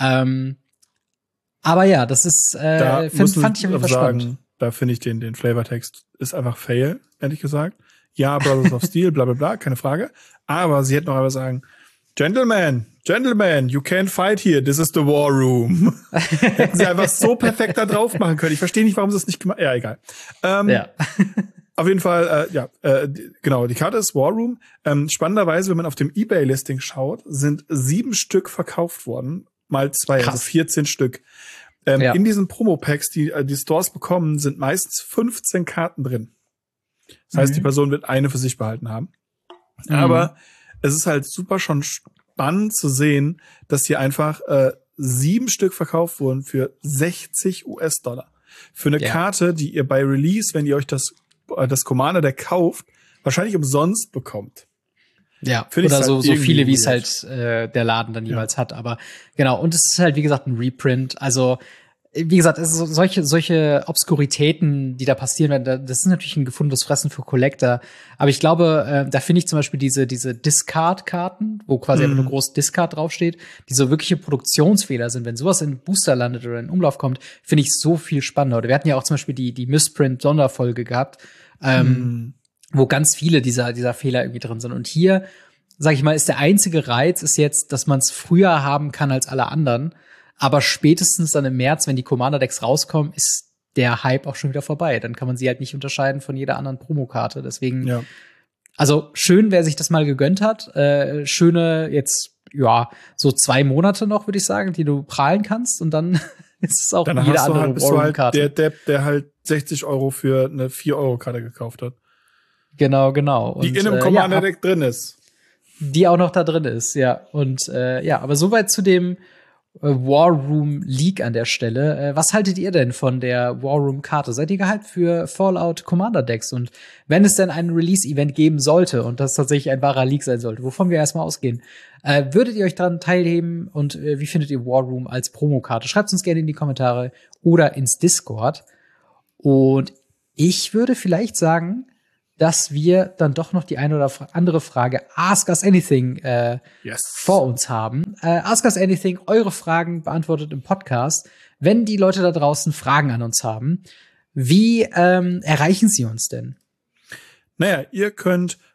S1: Aber ja, das ist fand ich auf jeden Fall spannend.
S2: Da finde ich den Flavortext ist einfach fail, ehrlich gesagt. Ja, Brothers of Steel, bla bla bla, keine Frage. Aber sie hätten noch einmal sagen, Gentlemen, you can't fight here, this is the War Room. Hätten sie einfach so perfekt da drauf machen können. Ich verstehe nicht, warum sie es nicht gemacht haben. Ja, egal. Auf jeden Fall, genau, die Karte ist War Room. Spannenderweise, wenn man auf dem eBay-Listing schaut, sind 7 Stück verkauft worden, mal 2,
S1: Krass.
S2: also 14 Stück. In diesen Promo-Packs, die Stores bekommen, sind meistens 15 Karten drin. Das heißt, die Person wird eine für sich behalten haben. Aber es ist halt super schon spannend zu sehen, dass hier einfach 7 Stück verkauft wurden für $60. Für eine Karte, die ihr bei Release, wenn ihr euch das Commander-Deck kauft, wahrscheinlich umsonst bekommt.
S1: Ja, oder so viele, wie es halt der Laden dann jeweils hat. Aber genau, und es ist halt, wie gesagt, ein Reprint. Also, wie gesagt, es ist solche Obskuritäten, die da passieren werden, das ist natürlich ein gefundenes Fressen für Collector. Aber ich glaube, da finde ich zum Beispiel diese Discard-Karten, wo quasi einfach nur groß Discard draufsteht, die so wirkliche Produktionsfehler sind. Wenn sowas in Booster landet oder in Umlauf kommt, finde ich so viel spannender. Oder wir hatten ja auch zum Beispiel die Missprint-Sonderfolge gehabt, wo ganz viele dieser Fehler irgendwie drin sind. Und hier, sag ich mal, ist der einzige Reiz ist jetzt, dass man es früher haben kann als alle anderen. Aber spätestens dann im März, wenn die Commander-Decks rauskommen, ist der Hype auch schon wieder vorbei. Dann kann man sie halt nicht unterscheiden von jeder anderen Promokarte. Deswegen, also schön, wer sich das mal gegönnt hat. Schöne jetzt, so 2 Monate noch, würde ich sagen, die du prahlen kannst. Und dann ist es auch
S2: dann
S1: jede andere
S2: bist du halt der Depp, der halt $60 für eine 4-Euro-Karte gekauft hat.
S1: Genau. Und,
S2: die in einem Commander-Deck drin ist.
S1: Die auch noch da drin ist, ja. Und aber soweit zu dem War Room Leak an der Stelle. Was haltet ihr denn von der War Room Karte? Seid ihr gehypt für Fallout Commander Decks? Und wenn es denn ein Release-Event geben sollte und das tatsächlich ein wahrer Leak sein sollte, wovon wir erstmal ausgehen, würdet ihr euch daran teilnehmen und wie findet ihr War Room als Promokarte? Schreibt uns gerne in die Kommentare oder ins Discord. Und ich würde vielleicht sagen, dass wir dann doch noch die eine oder andere Frage Ask Us Anything vor uns haben. Ask Us Anything, eure Fragen beantwortet im Podcast. Wenn die Leute da draußen Fragen an uns haben, wie erreichen sie uns denn?
S2: Naja, ihr könnt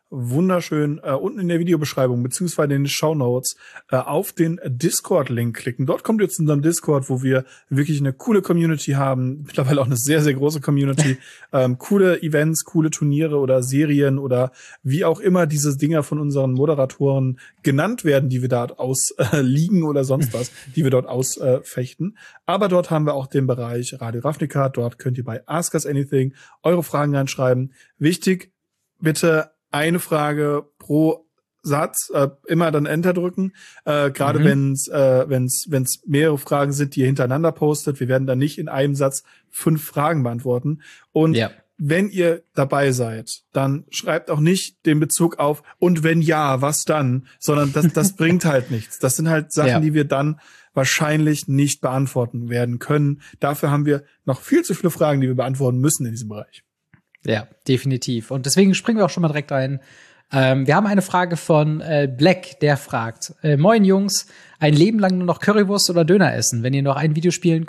S2: wunderschön unten in der Videobeschreibung beziehungsweise in den Shownotes auf den Discord-Link klicken. Dort kommt ihr zu unserem Discord, wo wir wirklich eine coole Community haben, mittlerweile auch eine sehr, sehr große Community, coole Events, coole Turniere oder Serien oder wie auch immer diese Dinger von unseren Moderatoren genannt werden, die wir dort ausliegen oder sonst was, die wir dort ausfechten. Aber dort haben wir auch den Bereich Radio Ravnica. Dort könnt ihr bei Ask Us Anything eure Fragen reinschreiben. Wichtig, bitte eine Frage pro Satz, immer dann Enter drücken. Gerade wenn's mehrere Fragen sind, die ihr hintereinander postet. Wir werden dann nicht in einem Satz 5 Fragen beantworten. Und wenn ihr dabei seid, dann schreibt auch nicht den Bezug auf und wenn ja, was dann? Sondern das bringt halt nichts. Das sind halt Sachen, die wir dann wahrscheinlich nicht beantworten werden können. Dafür haben wir noch viel zu viele Fragen, die wir beantworten müssen in diesem Bereich.
S1: Ja, definitiv. Und deswegen springen wir auch schon mal direkt rein. Wir haben eine Frage von Black, der fragt: Moin Jungs, ein Leben lang nur noch Currywurst oder Döner essen? Wenn ihr noch ein Videospiel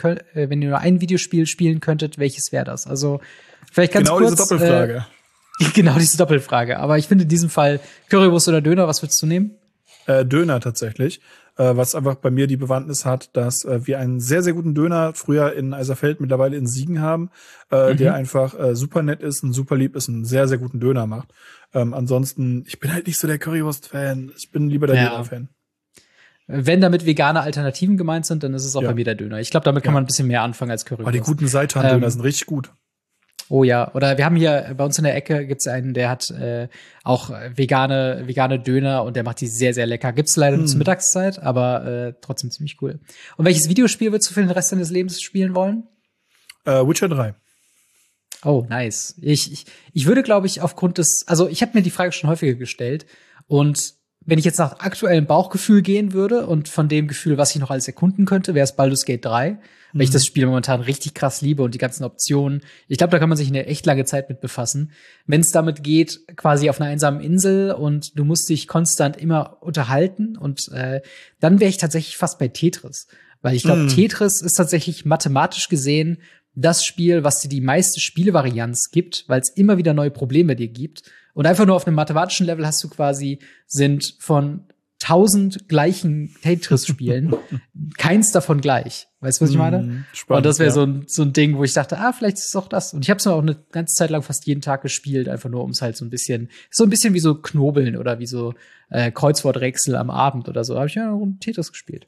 S1: spielen könntet, welches wäre das? Also vielleicht ganz kurz.
S2: Genau diese Doppelfrage.
S1: Genau diese Doppelfrage. Aber ich finde in diesem Fall Currywurst oder Döner, was würdest du nehmen?
S2: Döner tatsächlich. Was einfach bei mir die Bewandtnis hat, dass wir einen sehr, sehr guten Döner früher in Eiserfeld, mittlerweile in Siegen haben, der einfach super nett ist, und super lieb ist, einen sehr, sehr guten Döner macht. Ansonsten, ich bin halt nicht so der Currywurst-Fan. Ich bin lieber der Döner-Fan.
S1: Wenn damit vegane Alternativen gemeint sind, dann ist es auch bei mir der Döner. Ich glaube, damit kann man ein bisschen mehr anfangen als Currywurst.
S2: Aber die guten Seitan-Döner sind richtig gut.
S1: Oh ja, oder wir haben hier bei uns in der Ecke gibt's einen, der hat auch vegane Döner und der macht die sehr, sehr lecker. Gibt's leider nur zur Mittagszeit, aber trotzdem ziemlich cool. Und welches Videospiel würdest du für den Rest deines Lebens spielen wollen?
S2: Witcher 3.
S1: Oh, nice. Ich würde, glaube ich, ich habe mir die Frage schon häufiger gestellt und wenn ich jetzt nach aktuellem Bauchgefühl gehen würde und von dem Gefühl, was ich noch alles erkunden könnte, wäre es Baldur's Gate 3, weil ich das Spiel momentan richtig krass liebe und die ganzen Optionen. Ich glaube, da kann man sich eine echt lange Zeit mit befassen. Wenn es damit geht, quasi auf einer einsamen Insel und du musst dich konstant immer unterhalten und dann wäre ich tatsächlich fast bei Tetris. Weil ich glaube, Tetris ist tatsächlich mathematisch gesehen das Spiel, was dir die meiste Spielevarianz gibt, weil es immer wieder neue Probleme dir gibt. Und einfach nur auf einem mathematischen Level hast du sind von 1000 gleichen Tetris-Spielen keins davon gleich. Weißt du, was ich meine? Spannend, und das wäre so ein Ding, wo ich dachte, vielleicht ist es auch das. Und ich habe es auch eine ganze Zeit lang fast jeden Tag gespielt, einfach nur, um es halt so ein bisschen wie so Knobeln oder wie so Kreuzworträtsel am Abend oder so. Da habe ich ja noch ein Tetris gespielt.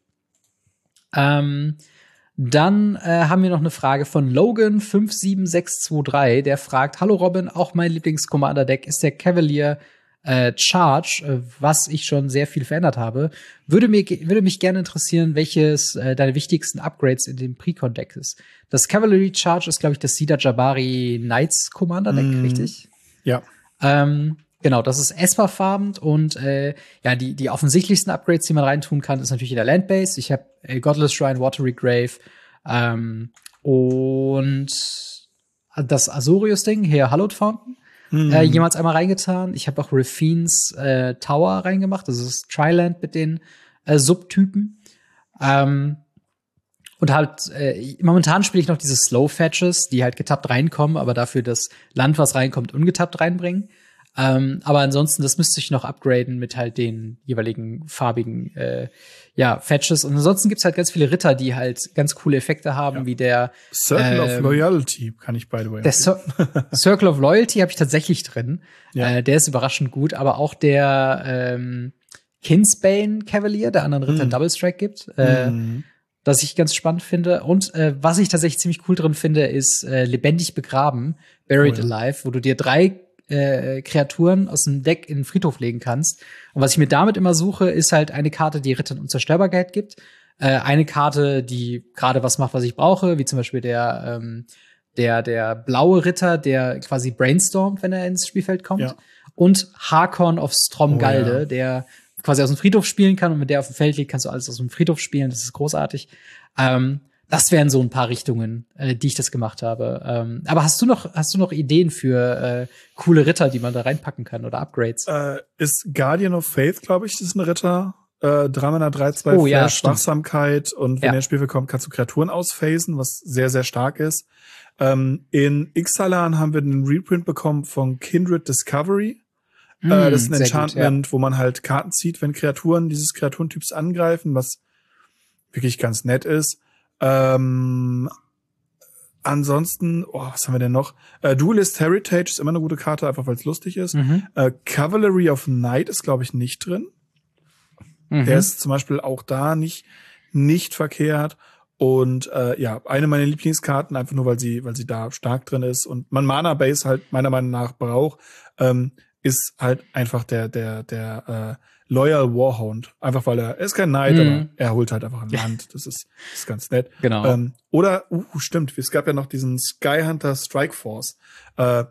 S1: Dann haben wir noch eine Frage von Logan57623, der fragt: Hallo Robin, auch mein Lieblings-Commander-Deck ist der Cavalier Charge, was ich schon sehr viel verändert habe. Würde mich gerne interessieren, welches deine wichtigsten Upgrades in dem Precon-Deck ist. Das Cavalry Charge ist, glaube ich, das Sida Jabari Knights Commander-Deck, richtig?
S2: Ja.
S1: Genau, das ist Esper-farbend und die offensichtlichsten Upgrades, die man reintun kann, ist natürlich in der Landbase. Ich habe Godless Shrine, Watery Grave und das Azorius-Ding, hier Hallowed Fountain, jemals einmal reingetan. Ich habe auch Raffine's Tower reingemacht, das ist Triland mit den Subtypen. Und halt, momentan spiele ich noch diese Slow-Fetches, die halt getappt reinkommen, aber dafür das Land, was reinkommt, ungetappt reinbringen. Aber ansonsten, das müsste ich noch upgraden mit halt den jeweiligen farbigen Fetches. Und ansonsten gibt's halt ganz viele Ritter, die halt ganz coole Effekte haben, wie der
S2: Circle of Loyalty kann ich by the way.
S1: Der Circle of Loyalty habe ich tatsächlich drin. Der ist überraschend gut, aber auch der Kinsbane Cavalier, der anderen Ritter Double Strike gibt, das ich ganz spannend finde. Und was ich tatsächlich ziemlich cool drin finde, ist lebendig begraben, Buried Alive, wo du dir 3 Kreaturen aus dem Deck in den Friedhof legen kannst. Und was ich mir damit immer suche, ist halt eine Karte, die Rittern Unzerstörbarkeit gibt. Eine Karte, die gerade was macht, was ich brauche, wie zum Beispiel der blaue Ritter, der quasi brainstormt, wenn er ins Spielfeld kommt. Ja. Und Hakon of Stromgalde, der quasi aus dem Friedhof spielen kann. Und wenn der auf dem Feld liegt, kannst du alles aus dem Friedhof spielen. Das ist großartig. Das wären so ein paar Richtungen, die ich das gemacht habe. Aber hast du noch Ideen für coole Ritter, die man da reinpacken kann oder Upgrades?
S2: Ist Guardian of Faith, glaube ich, das ist ein Ritter. 3-Mana 3/2 Flash, Wachsamkeit und wenn er ins Spiel kommt, kannst du Kreaturen ausphasen, was sehr, sehr stark ist. In Ixalan haben wir einen Reprint bekommen von Kindred Discovery. Das ist ein Enchantment, gut, wo man halt Karten zieht, wenn Kreaturen dieses Kreaturentyps angreifen, was wirklich ganz nett ist. Ansonsten, was haben wir denn noch? Duelist Heritage ist immer eine gute Karte, einfach weil es lustig ist. Cavalry of Night ist, glaube ich, nicht drin. Der ist zum Beispiel auch da nicht verkehrt. Und eine meiner Lieblingskarten, einfach nur, weil sie da stark drin ist und man Mana-Base halt meiner Meinung nach braucht, ist halt einfach der Loyal Warhound. Einfach weil er ist kein Knight, aber er holt halt einfach ein Land. Das ist ganz nett.
S1: Genau.
S2: Stimmt, es gab ja noch diesen Skyhunter Strike Force. 3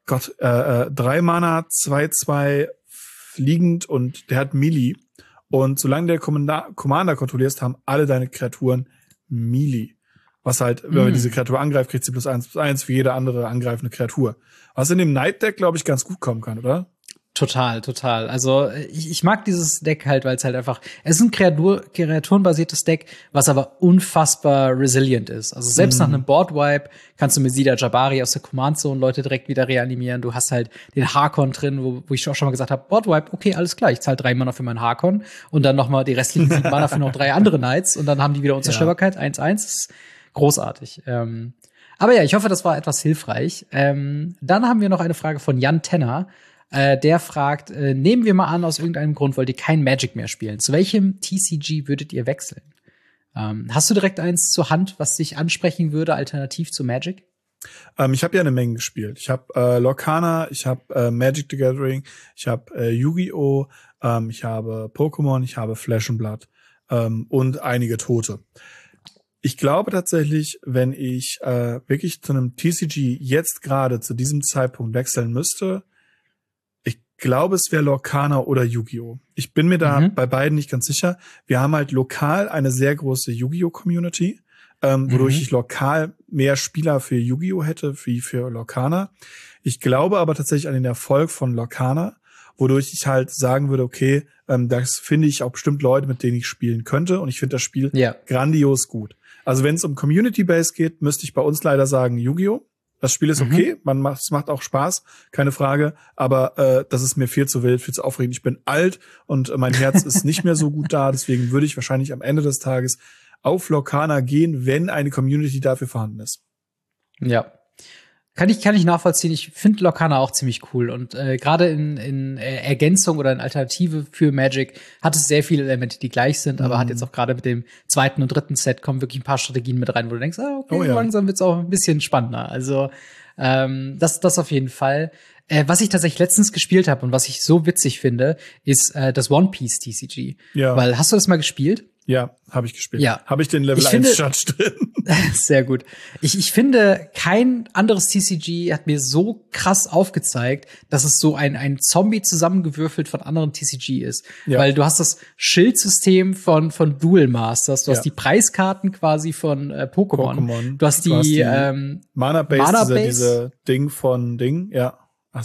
S2: Mana, 2/2 fliegend und der hat Melee. Und solange der Commander kontrollierst, haben alle deine Kreaturen Melee. Was halt, wenn man diese Kreatur angreift, kriegt sie +1/+1 für jede andere angreifende Kreatur. Was in dem Night-Deck, glaube ich, ganz gut kommen kann, oder?
S1: Total. Also ich mag dieses Deck halt, weil es halt einfach, es ist ein kreaturenbasiertes Deck, was aber unfassbar resilient ist. Also selbst nach einem Boardwipe kannst du mit Sida Jabari aus der Command Zone Leute direkt wieder reanimieren. Du hast halt den Harkon drin, wo ich auch schon mal gesagt habe, Boardwipe, okay, alles klar, ich zahle 3 Mana für meinen Harkon und dann noch mal die restlichen 7 Mana für noch 3 andere Knights und dann haben die wieder Unzerstörbarkeit, 1/1, ist großartig. Aber ja, ich hoffe, das war etwas hilfreich. Dann haben wir noch eine Frage von Jan Tenner. Der fragt, nehmen wir mal an, aus irgendeinem Grund wollt ihr kein Magic mehr spielen. Zu welchem TCG würdet ihr wechseln? Hast du direkt eins zur Hand, was dich ansprechen würde, alternativ zu Magic?
S2: Ich habe ja eine Menge gespielt. Ich habe Lorcana, ich habe Magic the Gathering, ich habe Yu-Gi-Oh!, ich habe Pokémon, ich habe Flesh and Blood und einige Tote. Ich glaube tatsächlich, wenn ich wirklich zu einem TCG jetzt gerade zu diesem Zeitpunkt wechseln müsste, ich glaube, es wäre Lorcana oder Yu-Gi-Oh! Ich bin mir da bei beiden nicht ganz sicher. Wir haben halt lokal eine sehr große Yu-Gi-Oh! Community, wodurch ich lokal mehr Spieler für Yu-Gi-Oh! Hätte wie für Lorcana. Ich glaube aber tatsächlich an den Erfolg von Lorcana, wodurch ich halt sagen würde, okay, das finde ich auch bestimmt Leute, mit denen ich spielen könnte. Und ich finde das Spiel grandios gut. Also wenn es um Community-Base geht, müsste ich bei uns leider sagen Yu-Gi-Oh! Das Spiel ist okay, es macht auch Spaß, keine Frage, aber das ist mir viel zu wild, viel zu aufregend. Ich bin alt und mein Herz ist nicht mehr so gut da, deswegen würde ich wahrscheinlich am Ende des Tages auf Lorcana gehen, wenn eine Community dafür vorhanden ist.
S1: Ja. Kann ich nachvollziehen. Ich finde Lorcana auch ziemlich cool. Und gerade in Ergänzung oder in Alternative für Magic hat es sehr viele Elemente, die gleich sind, aber hat jetzt auch gerade mit dem 2. und 3. Set kommen wirklich ein paar Strategien mit rein, wo du denkst, langsam wird's auch ein bisschen spannender. Also das auf jeden Fall. Was ich tatsächlich letztens gespielt habe und was ich so witzig finde, ist das One Piece TCG. Ja. Weil, hast du das mal gespielt?
S2: Ja, habe ich gespielt.
S1: Ja.
S2: Habe ich den Level 1 Judge drin.
S1: Sehr gut. Ich finde, kein anderes TCG hat mir so krass aufgezeigt, dass es so ein Zombie zusammengewürfelt von anderen TCG ist. Ja. Weil du hast das Schildsystem von Duel Masters, du hast die Preiskarten quasi von Pokémon. Du hast die
S2: Mana-Base, diese Ding von Ding, ja.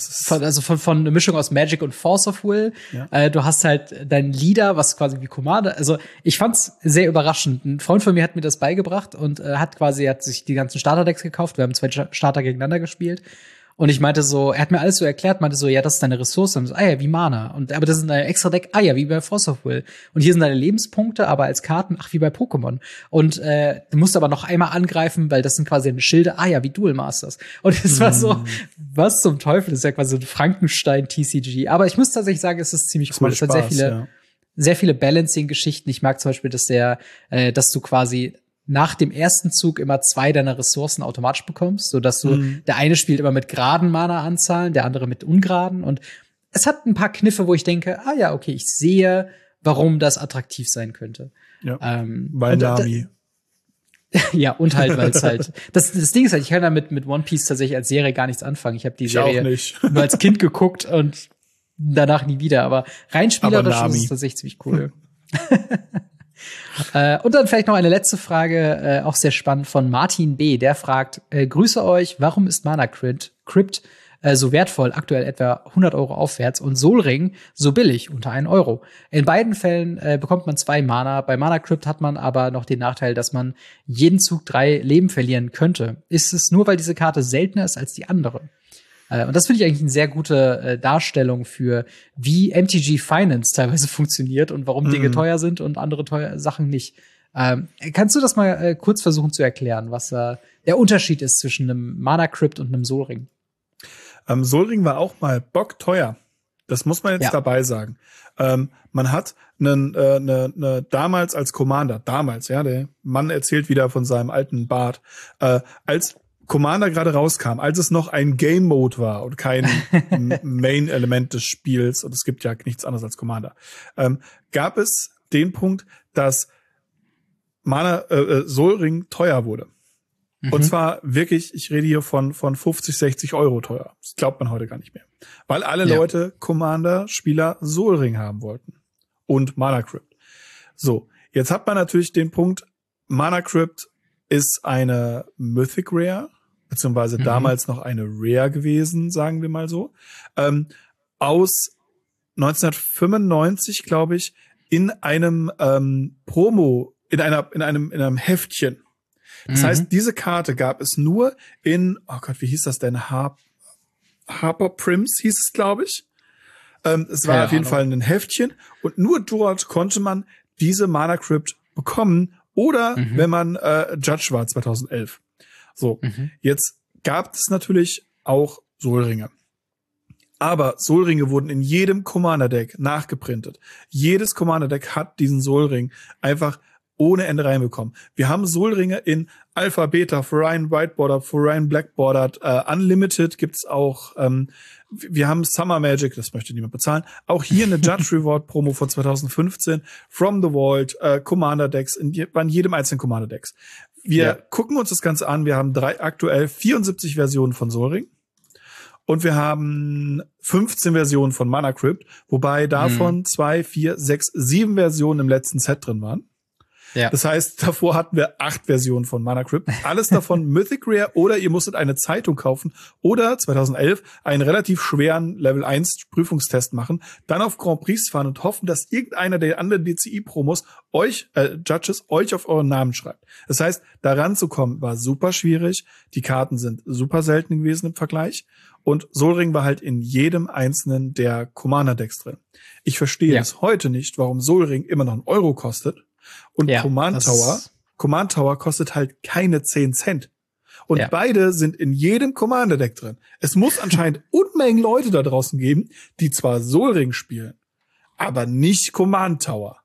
S1: Von eine Mischung aus Magic und Force of Will. Ja. Du hast halt deinen Leader, was quasi wie Commander. Also ich fand's sehr überraschend. Ein Freund von mir hat mir das beigebracht und hat sich die ganzen Starterdecks gekauft. Wir haben 2 Starter gegeneinander gespielt. Und ich meinte so, er hat mir alles so erklärt, meinte so, ja, das ist deine Ressource. Und so, ja, wie Mana. Aber das ist ein extra Deck, ja, wie bei Force of Will. Und hier sind deine Lebenspunkte, aber als Karten, wie bei Pokémon. Und du musst aber noch einmal angreifen, weil das sind quasi eine Schilde, ja, wie Duel Masters. Und es war so, was zum Teufel, das ist ja quasi so ein Frankenstein-TCG. Aber ich muss tatsächlich sagen, es ist ziemlich cool. Es hat sehr viele Balancing-Geschichten. Ich mag zum Beispiel, dass du quasi nach dem ersten Zug immer 2 deiner Ressourcen automatisch bekommst, so dass du, der eine spielt immer mit geraden Mana-Anzahlen, der andere mit ungeraden. Und es hat ein paar Kniffe, wo ich denke, okay, ich sehe, warum das attraktiv sein könnte.
S2: Ja, weil Nami.
S1: Ja, und halt, weil es halt, das Ding ist halt, ich kann damit mit One Piece tatsächlich als Serie gar nichts anfangen. Ich habe die Serie nur als Kind geguckt und danach nie wieder. Aber rein spielerisch ist es tatsächlich ziemlich cool. Und dann vielleicht noch eine letzte Frage, auch sehr spannend, von Martin B. Der fragt, grüße euch, warum ist Mana Crypt so wertvoll, aktuell etwa 100 € aufwärts, und Sol Ring so billig, unter 1 €? In beiden Fällen bekommt man 2 Mana. Bei Mana Crypt hat man aber noch den Nachteil, dass man jeden Zug 3 Leben verlieren könnte. Ist es nur, weil diese Karte seltener ist als die andere? Und das finde ich eigentlich eine sehr gute Darstellung für, wie MTG Finance teilweise funktioniert und warum Dinge teuer sind und andere Sachen nicht. Kannst du das mal kurz versuchen zu erklären, was der Unterschied ist zwischen einem Mana Crypt und einem Sol Ring?
S2: Sol Ring war auch mal bockteuer. Das muss man jetzt dabei sagen. Man hat damals als Commander, der Mann erzählt wieder von seinem alten Bart, als Commander gerade rauskam, als es noch ein Game Mode war und kein Main-Element des Spiels, und es gibt ja nichts anderes als Commander, gab es den Punkt, dass Sol Ring teuer wurde. Und zwar wirklich, ich rede hier von 50, 60 Euro teuer. Das glaubt man heute gar nicht mehr. Weil alle Leute, Commander-Spieler, Sol Ring haben wollten. Und Mana Crypt. So, jetzt hat man natürlich den Punkt, Mana Crypt ist eine Mythic Rare, beziehungsweise damals noch eine Rare gewesen, sagen wir mal so, aus 1995, glaube ich, in einem Promo, in einem Heftchen. Das heißt, diese Karte gab es nur in, oh Gott, wie hieß das denn? Harper Prims hieß es, glaube ich. Es war auf jeden Fall ein Heftchen und nur dort konnte man diese Mana Crypt bekommen oder wenn man Judge war 2011. So, jetzt gab es natürlich auch Solringe. Aber Solringe wurden in jedem Commander-Deck nachgeprintet. Jedes Commander-Deck hat diesen Solring einfach ohne Ende reinbekommen. Wir haben Solringe in Alpha, Beta, Foreign Whiteboarded, Foreign Blackboarded, Unlimited gibt's auch. Wir haben Summer Magic, das möchte niemand bezahlen. Auch hier eine Judge Reward Promo von 2015. From the Vault, Commander Decks, in jedem einzelnen Commander Decks. Wir gucken uns das Ganze an. Wir haben aktuell 74 Versionen von Solring. Und wir haben 15 Versionen von Mana Crypt, wobei davon 2, 4, 6, 7 Versionen im letzten Set drin waren. Ja. Das heißt, davor hatten wir 8 Versionen von Mana Crypt. Alles davon Mythic Rare oder ihr musstet eine Zeitung kaufen oder 2011 einen relativ schweren Level 1 Prüfungstest machen, dann auf Grand Prix fahren und hoffen, dass irgendeiner der anderen DCI-Promos Judges euch auf euren Namen schreibt. Das heißt, da ranzukommen war super schwierig. Die Karten sind super selten gewesen im Vergleich. Und Solring war halt in jedem einzelnen der Commander-Decks drin. Ich verstehe bis heute nicht, warum Solring immer noch €1 kostet. Und Command Tower kostet halt keine 10 Cent. Und beide sind in jedem Commander-Deck drin. Es muss anscheinend Unmengen Leute da draußen geben, die zwar Solring spielen, aber nicht Command Tower.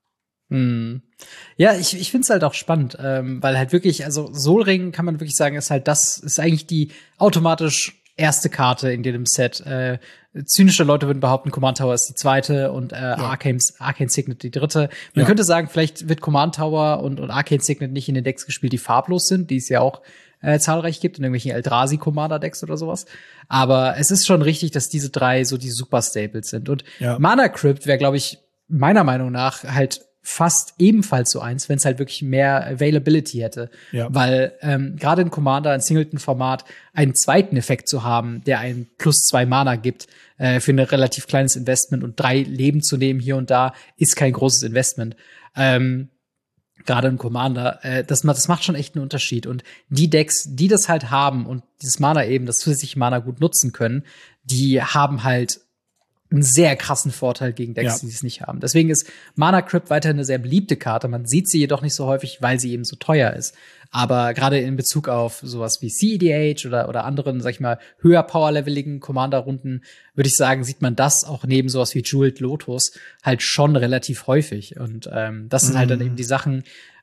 S1: Ja, ich find's halt auch spannend, weil halt wirklich, also Solring kann man wirklich sagen, ist eigentlich die automatisch erste Karte in jedem Set. Zynische Leute würden behaupten, Command Tower ist die zweite und Arcane Signet die dritte. Man könnte sagen, vielleicht wird Command Tower und Arcane Signet nicht in den Decks gespielt, die farblos sind, die es ja auch zahlreich gibt, in irgendwelchen Eldrazi Commander Decks oder sowas. Aber es ist schon richtig, dass diese drei so die Super Staples sind. Und Mana Crypt wäre, glaube ich, meiner Meinung nach halt fast ebenfalls so eins, wenn es halt wirklich mehr Availability hätte. Ja. Weil gerade in Commander, in Singleton-Format, einen zweiten Effekt zu haben, der einen +2 Mana gibt, für ein relativ kleines Investment und 3 Leben zu nehmen hier und da, ist kein großes Investment. Gerade in Commander, das macht schon echt einen Unterschied. Und die Decks, die das halt haben und dieses Mana eben, das zusätzliche Mana gut nutzen können, die haben halt einen sehr krassen Vorteil gegen Decks, die es nicht haben. Deswegen ist Mana Crypt weiterhin eine sehr beliebte Karte. Man sieht sie jedoch nicht so häufig, weil sie eben so teuer ist. Aber gerade in Bezug auf sowas wie CEDH oder anderen, sag ich mal, höher powerleveligen Commander-Runden, würde ich sagen, sieht man das auch neben sowas wie Jeweled Lotus halt schon relativ häufig. Und das sind halt dann eben die Sachen,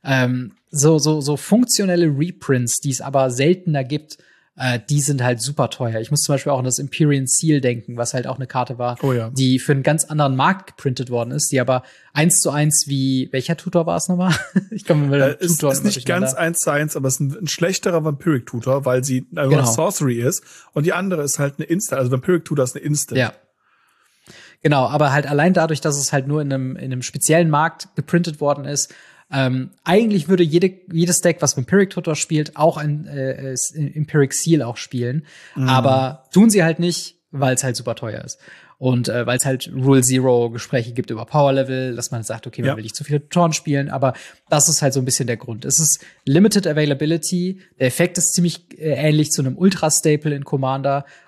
S1: so funktionelle Reprints, die es aber seltener gibt, die sind halt super teuer. Ich muss zum Beispiel auch an das Empyrean Seal denken, was halt auch eine Karte war, die für einen ganz anderen Markt geprintet worden ist, die aber 1:1 wie, welcher Tutor war es nochmal? Ich komme mit dem Tutor
S2: ist nicht ganz 1:1, aber es ist ein schlechterer Vampiric Tutor, weil sie Sorcery ist und die andere ist halt eine Instant, also Vampiric Tutor ist eine Instant.
S1: Ja. Genau, aber halt allein dadurch, dass es halt nur in einem speziellen Markt geprintet worden ist, eigentlich würde jedes Deck, was Vampiric Tutor spielt, auch ein Empyrean Seal auch spielen. Aber tun sie halt nicht, weil es halt super teuer ist. Und weil es halt Rule Zero Gespräche gibt über Power Level, dass man sagt, okay, man will nicht zu viele Tutoren spielen, aber das ist halt so ein bisschen der Grund. Es ist Limited Availability, der Effekt ist ziemlich ähnlich zu einem Ultra-Staple in Commander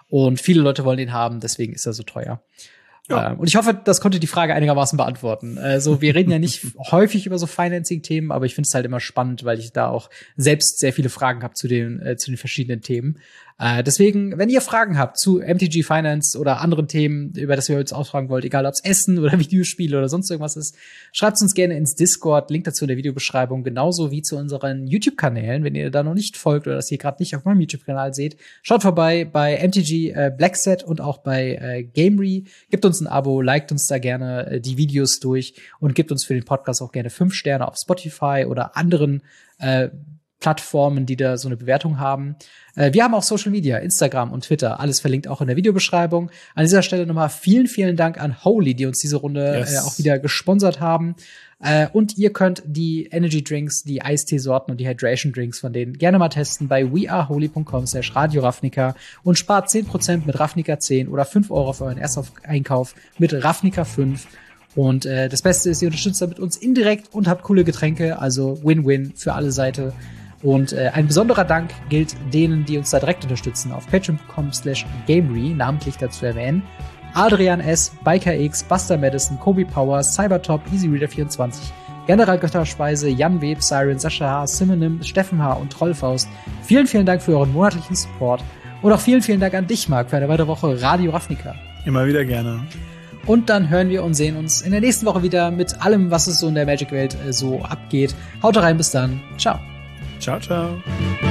S1: Und viele Leute wollen den haben, deswegen ist er so teuer. Ja. Und ich hoffe, das konnte die Frage einigermaßen beantworten. Also wir reden ja nicht häufig über so Financing-Themen, aber ich finde es halt immer spannend, weil ich da auch selbst sehr viele Fragen habe zu den verschiedenen Themen. Deswegen, wenn ihr Fragen habt zu MTG Finance oder anderen Themen, über das ihr uns ausfragen wollt, egal ob es Essen oder Videospiele oder sonst irgendwas ist, schreibt uns gerne ins Discord, Link dazu in der Videobeschreibung, genauso wie zu unseren YouTube-Kanälen. Wenn ihr da noch nicht folgt oder das hier gerade nicht auf meinem YouTube-Kanal seht, schaut vorbei bei MTG Blackset und auch bei Gamery. Gebt uns ein Abo, liked uns da gerne die Videos durch und gebt uns für den Podcast auch gerne 5 Sterne auf Spotify oder anderen Plattformen, die da so eine Bewertung haben. Wir haben auch Social Media, Instagram und Twitter, alles verlinkt auch in der Videobeschreibung. An dieser Stelle nochmal vielen, vielen Dank an Holy, die uns diese Runde auch wieder gesponsert haben. Und ihr könnt die Energy Drinks, die Eistee-Sorten und die Hydration Drinks von denen gerne mal testen bei weareholy.com/Radio Ravnica und spart 10% mit Ravnica 10 oder 5 Euro für euren Ersteinkauf mit Ravnica 5. Und das Beste ist, ihr unterstützt damit uns indirekt und habt coole Getränke, also Win-Win für alle Seiten. Und ein besonderer Dank gilt denen, die uns da direkt unterstützen, auf patreon.com/gamery, namentlich dazu erwähnen: Adrian S., Biker X, Buster Madison, Kobe Power, Cybertop, EasyReader24, General Götterspeise, Jan Web, Siren, Sascha H., Simonim, Steffen H. und Trollfaust. Vielen, vielen Dank für euren monatlichen Support. Und auch vielen, vielen Dank an dich, Marc, für eine weitere Woche Radio Ravnica.
S2: Immer wieder gerne.
S1: Und dann hören wir und sehen uns in der nächsten Woche wieder mit allem, was es so in der Magic-Welt so abgeht. Haut rein, bis dann. Ciao.
S2: Ciao, ciao.